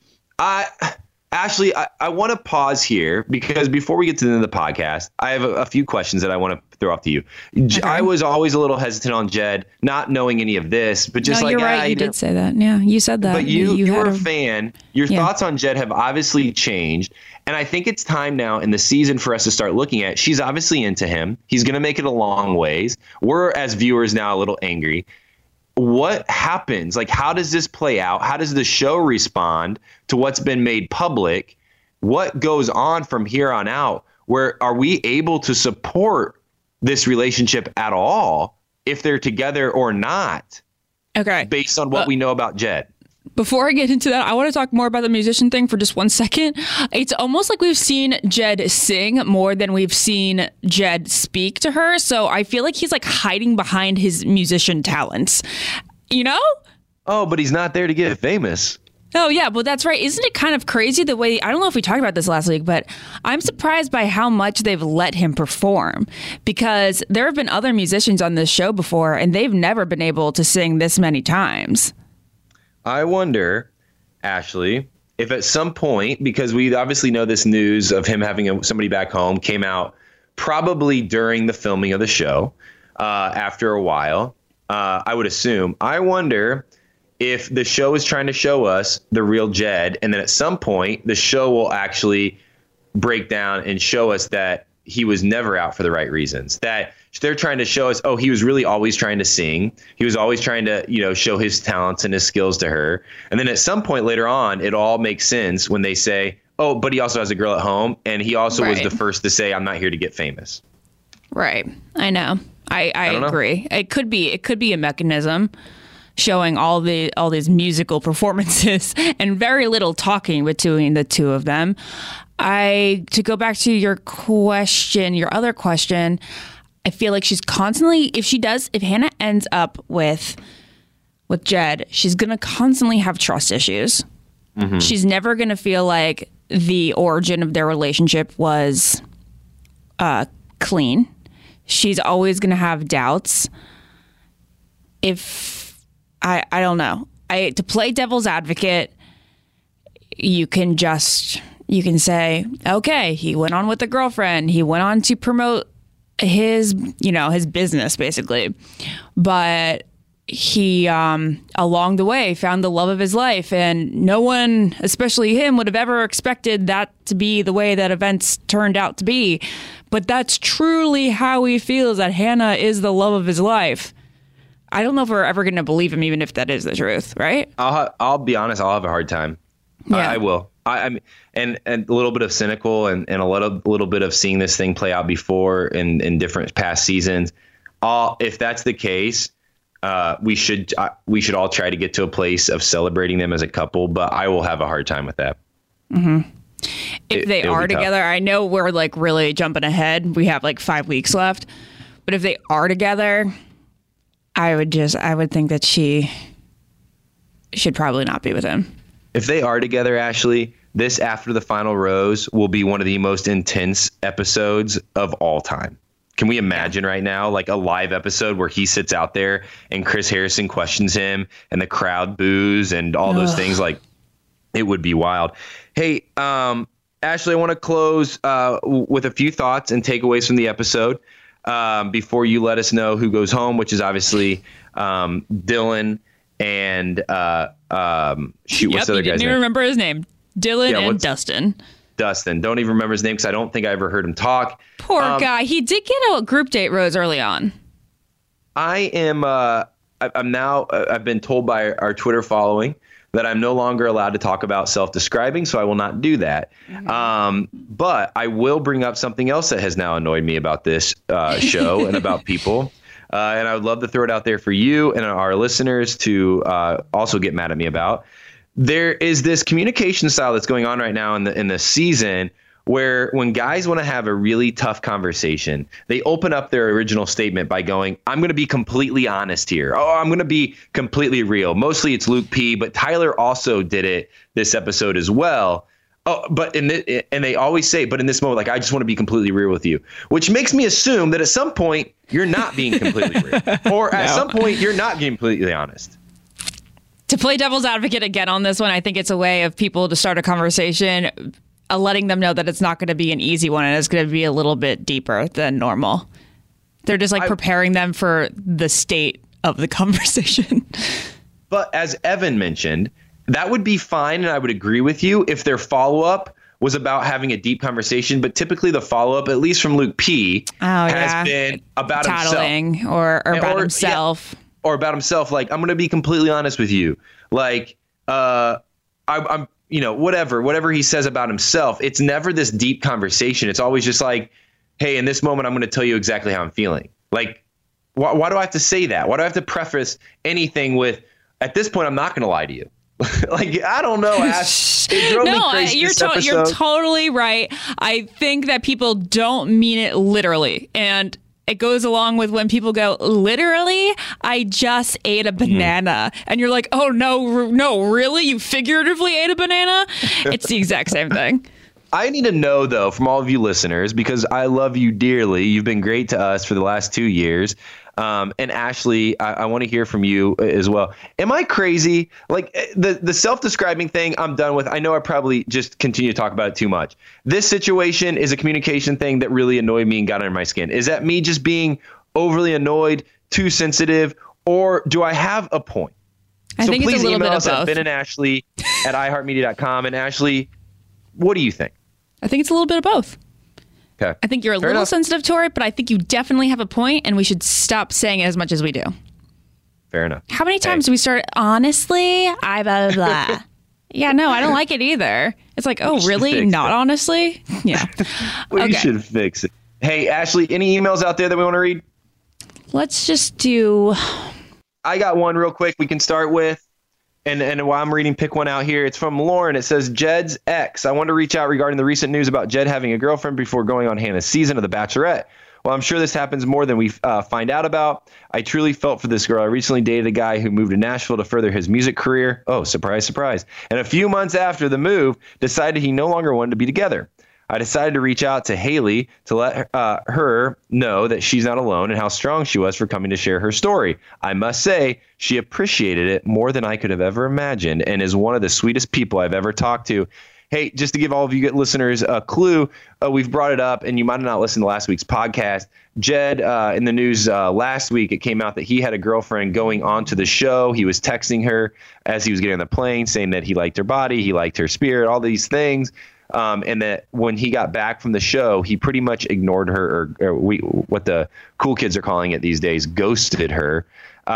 Ashley, I want to pause here because before we get to the end of the podcast, I have a few questions that I want to throw off to you. Okay. I was always a little hesitant on Jed, not knowing any of this, but just you're right. You did say that. Yeah, you said that. But you were a fan. Your thoughts on Jed have obviously changed. And I think it's time now in the season for us to start looking at, she's obviously into him. He's going to make it a long ways. We're, as viewers now, a little angry. What happens? Like, how does this play out? How does the show respond to what's been made public? What goes on from here on out? Where are we able to support this relationship at all, if they're together or not? Okay. Based on what we know about Jed. Before I get into that, I want to talk more about the musician thing for just 1 second. It's almost like we've seen Jed sing more than we've seen Jed speak to her. So I feel like he's like hiding behind his musician talents, Oh, but he's not there to get famous. Oh, yeah. Well, that's right. Isn't it kind of crazy the way, I don't know if we talked about this last week, but I'm surprised by how much they've let him perform, because there have been other musicians on this show before and they've never been able to sing this many times. I wonder, Ashley, if at some point, because we obviously know this news of him having somebody back home came out probably during the filming of the show, after a while, I would assume. I wonder if the show is trying to show us the real Jed, and then at some point the show will actually break down and show us that he was never out for the right reasons, that they're trying to show us, oh, he was really always trying to sing. He was always trying to, show his talents and his skills to her. And then at some point later on, it all makes sense when they say, oh, but he also has a girl at home. And he also was the first to say, I'm not here to get famous. Right. I know. I agree. It could be a mechanism showing all these musical performances and very little talking between the two of them. To go back to your other question, I feel like she's constantly, if Hannah ends up with Jed, she's going to constantly have trust issues. Mm-hmm. She's never going to feel like the origin of their relationship was clean. She's always going to have doubts. I don't know. To play devil's advocate, you can say, okay, he went on with a girlfriend. He went on to promote his business basically. But he, along the way, found the love of his life, and no one, especially him, would have ever expected that to be the way that events turned out to be. But that's truly how he feels, that Hannah is the love of his life. I don't know if we're ever going to believe him, even if that is the truth, right? I'll be honest. I'll have a hard time. Yeah. I will. I mean, and a little bit of cynical and a little bit of seeing this thing play out before in different past seasons. If that's the case, we should all try to get to a place of celebrating them as a couple. But I will have a hard time with that. Mm-hmm. If they are together, I know we're like really jumping ahead. We have like 5 weeks left, but if they are together, I would think that she should probably not be with him. If they are together, Ashley, this After the Final Rose will be one of the most intense episodes of all time. Can we imagine right now, like a live episode where he sits out there and Chris Harrison questions him and the crowd boos and all those things? Like, it would be wild. Hey, Ashley, I want to close with a few thoughts and takeaways from the episode before you let us know who goes home, which is obviously Dylan and what's the other guy's name? Didn't even remember his name. Dylan and Dustin. Dustin. Don't even remember his name because I don't think I ever heard him talk. Poor guy. He did get a group date rose early on. I'm now, I've been told by our Twitter following that I'm no longer allowed to talk about self-describing, so I will not do that. Mm-hmm. But I will bring up something else that has now annoyed me about this show and about people. And I would love to throw it out there for you and our listeners to also get mad at me about. There is this communication style that's going on right now in the season where when guys want to have a really tough conversation, they open up their original statement by going, I'm going to be completely honest here. Oh, I'm going to be completely real. Mostly it's Luke P, but Tyler also did it this episode as well. Oh, but and they always say, but in this moment, like, I just want to be completely real with you, which makes me assume that at some point you're not being completely real, or at some point you're not being completely honest. To play devil's advocate again on this one, I think it's a way of people to start a conversation, letting them know that it's not going to be an easy one and it's going to be a little bit deeper than normal. They're just like preparing them for the state of the conversation. But as Evan mentioned, that would be fine, and I would agree with you if their follow-up was about having a deep conversation. But typically the follow-up, at least from Luke P, has been about tattling himself. Or about himself. Yeah, or about himself. Like, I'm going to be completely honest with you. Like, I'm whatever he says about himself, it's never this deep conversation. It's always just like, hey, in this moment, I'm going to tell you exactly how I'm feeling. Like, why do I have to say that? Why do I have to preface anything with, at this point, I'm not going to lie to you? Like, I don't know, Ash. It drove me crazy you're totally right. I think that people don't mean it literally. And it goes along with when people go, literally, I just ate a banana. And you're like, oh, no, really? You figuratively ate a banana? It's the exact same thing. I need to know, though, from all of you listeners, because I love you dearly. You've been great to us for the last 2 years. And Ashley, I want to hear from you as well. Am I crazy? Like, the self-describing thing, I'm done with. I know I probably just continue to talk about it too much. This situation is a communication thing that really annoyed me and got under my skin. Is that me just being overly annoyed, too sensitive, or do I have a point? I think please it's a little email bit us of at both. Ben and Ashley at iHeartMedia.com. And Ashley, what do you think? I think it's a little bit of both. Okay. I think you're a little sensitive to it, but I think you definitely have a point, and we should stop saying it as much as we do. Fair enough. How many times do we start, honestly, I blah, blah, blah. Yeah, no, I don't like it either. It's like, oh, really? Not honestly? Yeah. We should fix it. Hey, Ashley, any emails out there that we want to read? Let's just do... I got one real quick we can start with. And while I'm reading, pick one out here. It's from Lauren. It says, Jed's ex. I want to reach out regarding the recent news about Jed having a girlfriend before going on Hannah's season of The Bachelorette. Well, I'm sure this happens more than we find out about. I truly felt for this girl. I recently dated a guy who moved to Nashville to further his music career. Oh, surprise, surprise. And a few months after the move, decided he no longer wanted to be together. I decided to reach out to Haley to let her know that she's not alone and how strong she was for coming to share her story. I must say, she appreciated it more than I could have ever imagined and is one of the sweetest people I've ever talked to. Hey, just to give all of you listeners a clue, we've brought it up, and you might have not listened to last week's podcast. Jed, in the news last week, it came out that he had a girlfriend going on to the show. He was texting her as he was getting on the plane, saying that he liked her body, he liked her spirit, all these things. And that when he got back from the show, he pretty much ignored her, or what the cool kids are calling it these days, ghosted her.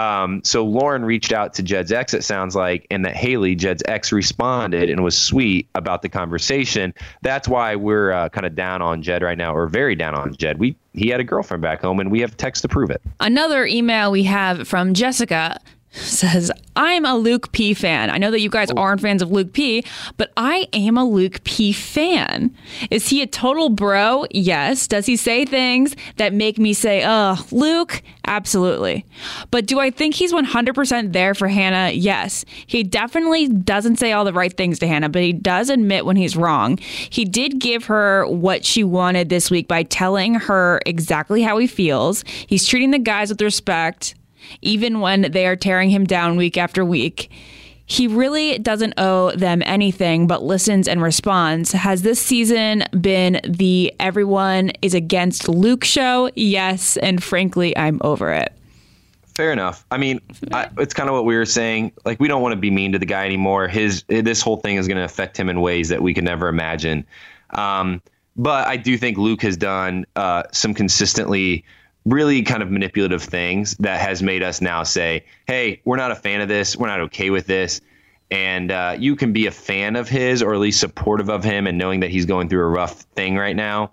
So Lauren reached out to Jed's ex, it sounds like, and that Haley, Jed's ex, responded and was sweet about the conversation. That's why we're kind of down on Jed right now, or very down on Jed. He had a girlfriend back home, and we have text to prove it. Another email we have from Jessica says, I'm a Luke P fan. I know that you guys aren't fans of Luke P, but I am a Luke P fan. Is he a total bro? Yes. Does he say things that make me say, oh, Luke? Absolutely. But do I think he's 100% there for Hannah? Yes. He definitely doesn't say all the right things to Hannah, but he does admit when he's wrong. He did give her what she wanted this week by telling her exactly how he feels. He's treating the guys with respect, even when they are tearing him down week after week. He really doesn't owe them anything, but listens and responds. Has this season been the everyone is against Luke show? Yes, and frankly, I'm over it. Fair enough. I mean, it's kind of what we were saying. Like, we don't want to be mean to the guy anymore. This whole thing is going to affect him in ways that we could never imagine. But I do think Luke has done some consistently really kind of manipulative things that has made us now say, hey, we're not a fan of this. We're not okay with this. And you can be a fan of his, or at least supportive of him, and knowing that he's going through a rough thing right now.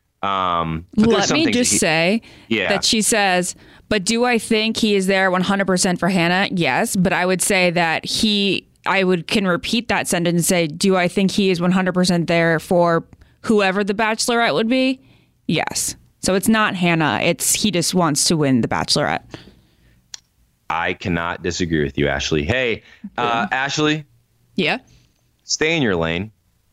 Let me just say that she says, but do I think he is there 100% for Hannah? Yes. But I would say that can repeat that sentence and say, do I think he is 100% there for whoever the Bachelorette would be? Yes. So it's not Hannah. He just wants to win the Bachelorette. I cannot disagree with you, Ashley. Hey, Ashley. Yeah. Stay in your lane.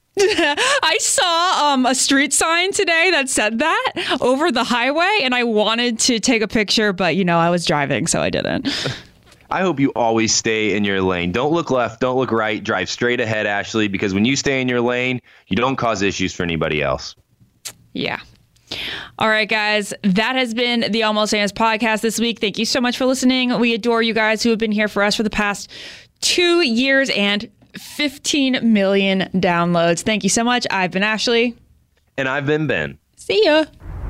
I saw a street sign today that said that over the highway, and I wanted to take a picture, but I was driving, so I didn't. I hope you always stay in your lane. Don't look left. Don't look right. Drive straight ahead, Ashley, because when you stay in your lane, you don't cause issues for anybody else. Yeah. All right, guys, that has been the Almost Famous podcast this week. Thank you so much for listening. We adore you guys who have been here for us for the past 2 years and 15 million downloads. Thank you so much. I've been Ashley. And I've been Ben. See ya.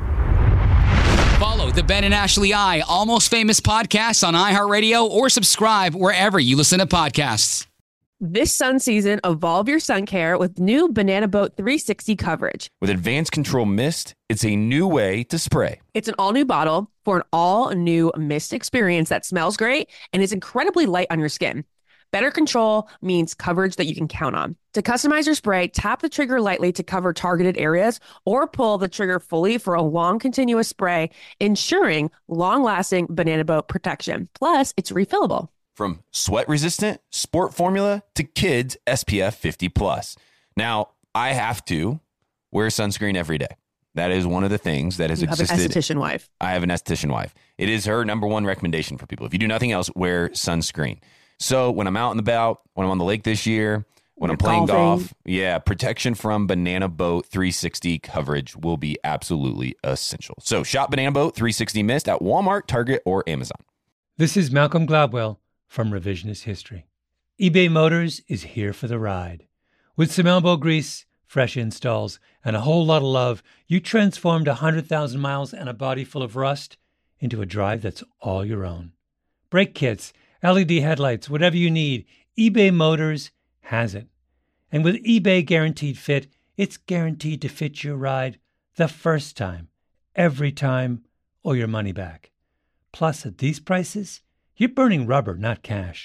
Follow the Ben and Ashley I Almost Famous podcast on iHeartRadio or subscribe wherever you listen to podcasts. This sun season, evolve your sun care with new Banana Boat 360 coverage. With advanced control mist, it's a new way to spray. It's an all-new bottle for an all-new mist experience that smells great and is incredibly light on your skin. Better control means coverage that you can count on. To customize your spray, tap the trigger lightly to cover targeted areas or pull the trigger fully for a long continuous spray, ensuring long-lasting Banana Boat protection. Plus, it's refillable. From sweat-resistant, sport formula, to kids SPF 50+. Now, I have to wear sunscreen every day. That is one of the things that has existed. You have an esthetician wife. I have an esthetician wife. It is her number one recommendation for people. If you do nothing else, wear sunscreen. So when I'm out and about, when I'm on the lake this year, when I'm playing golf, protection from Banana Boat 360 coverage will be absolutely essential. So shop Banana Boat 360 Mist at Walmart, Target, or Amazon. This is Malcolm Gladwell from Revisionist History. eBay Motors is here for the ride. With some elbow grease, fresh installs, and a whole lot of love, you transformed 100,000 miles and a body full of rust into a drive that's all your own. Brake kits, LED headlights, whatever you need, eBay Motors has it. And with eBay Guaranteed Fit, it's guaranteed to fit your ride the first time, every time, or your money back. Plus, at these prices, you're burning rubber, not cash.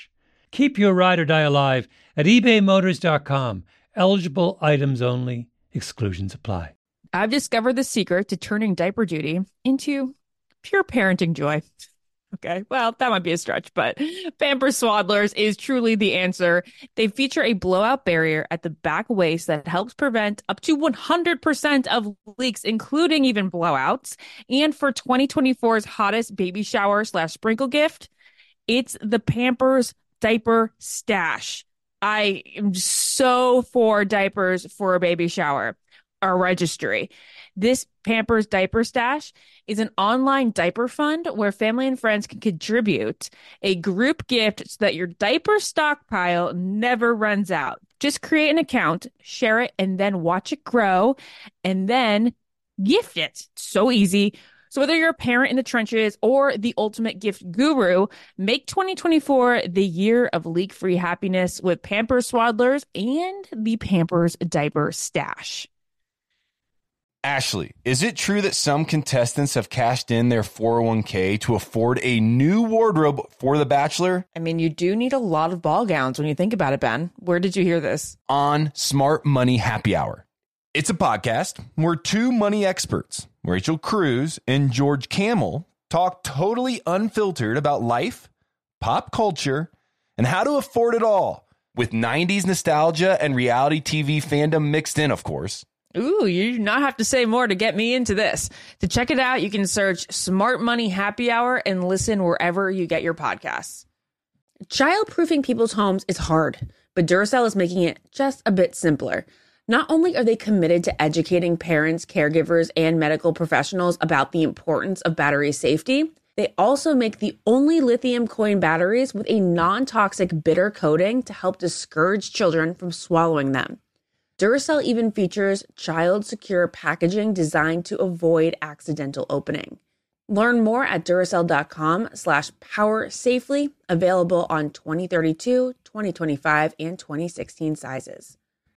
Keep your ride or die alive at ebaymotors.com. Eligible items only. Exclusions apply. I've discovered the secret to turning diaper duty into pure parenting joy. Okay, well, that might be a stretch, but Pampers Swaddlers is truly the answer. They feature a blowout barrier at the back waist that helps prevent up to 100% of leaks, including even blowouts. And for 2024's hottest baby shower / sprinkle gift, it's the Pampers Diaper Stash. I am so for diapers for a baby shower. Our registry. This Pampers Diaper Stash is an online diaper fund where family and friends can contribute a group gift so that your diaper stockpile never runs out. Just create an account, share it, and then watch it grow, and then gift it. So easy. So whether you're a parent in the trenches or the ultimate gift guru, make 2024 the year of leak-free happiness with Pampers Swaddlers and the Pampers Diaper Stash. Ashley, is it true that some contestants have cashed in their 401k to afford a new wardrobe for The Bachelor? I mean, you do need a lot of ball gowns when you think about it, Ben. Where did you hear this? On Smart Money Happy Hour. It's a podcast where two money experts, Rachel Cruz and George Kamel, talk totally unfiltered about life, pop culture, and how to afford it all, with 90s nostalgia and reality TV fandom mixed in, of course. Ooh, you do not have to say more to get me into this. To check it out, you can search Smart Money Happy Hour and listen wherever you get your podcasts. Child-proofing people's homes is hard, but Duracell is making it just a bit simpler. Not only are they committed to educating parents, caregivers, and medical professionals about the importance of battery safety, they also make the only lithium coin batteries with a non-toxic bitter coating to help discourage children from swallowing them. Duracell even features child-secure packaging designed to avoid accidental opening. Learn more at Duracell.com/powersafely, available on 2032, 2025, and 2016 sizes.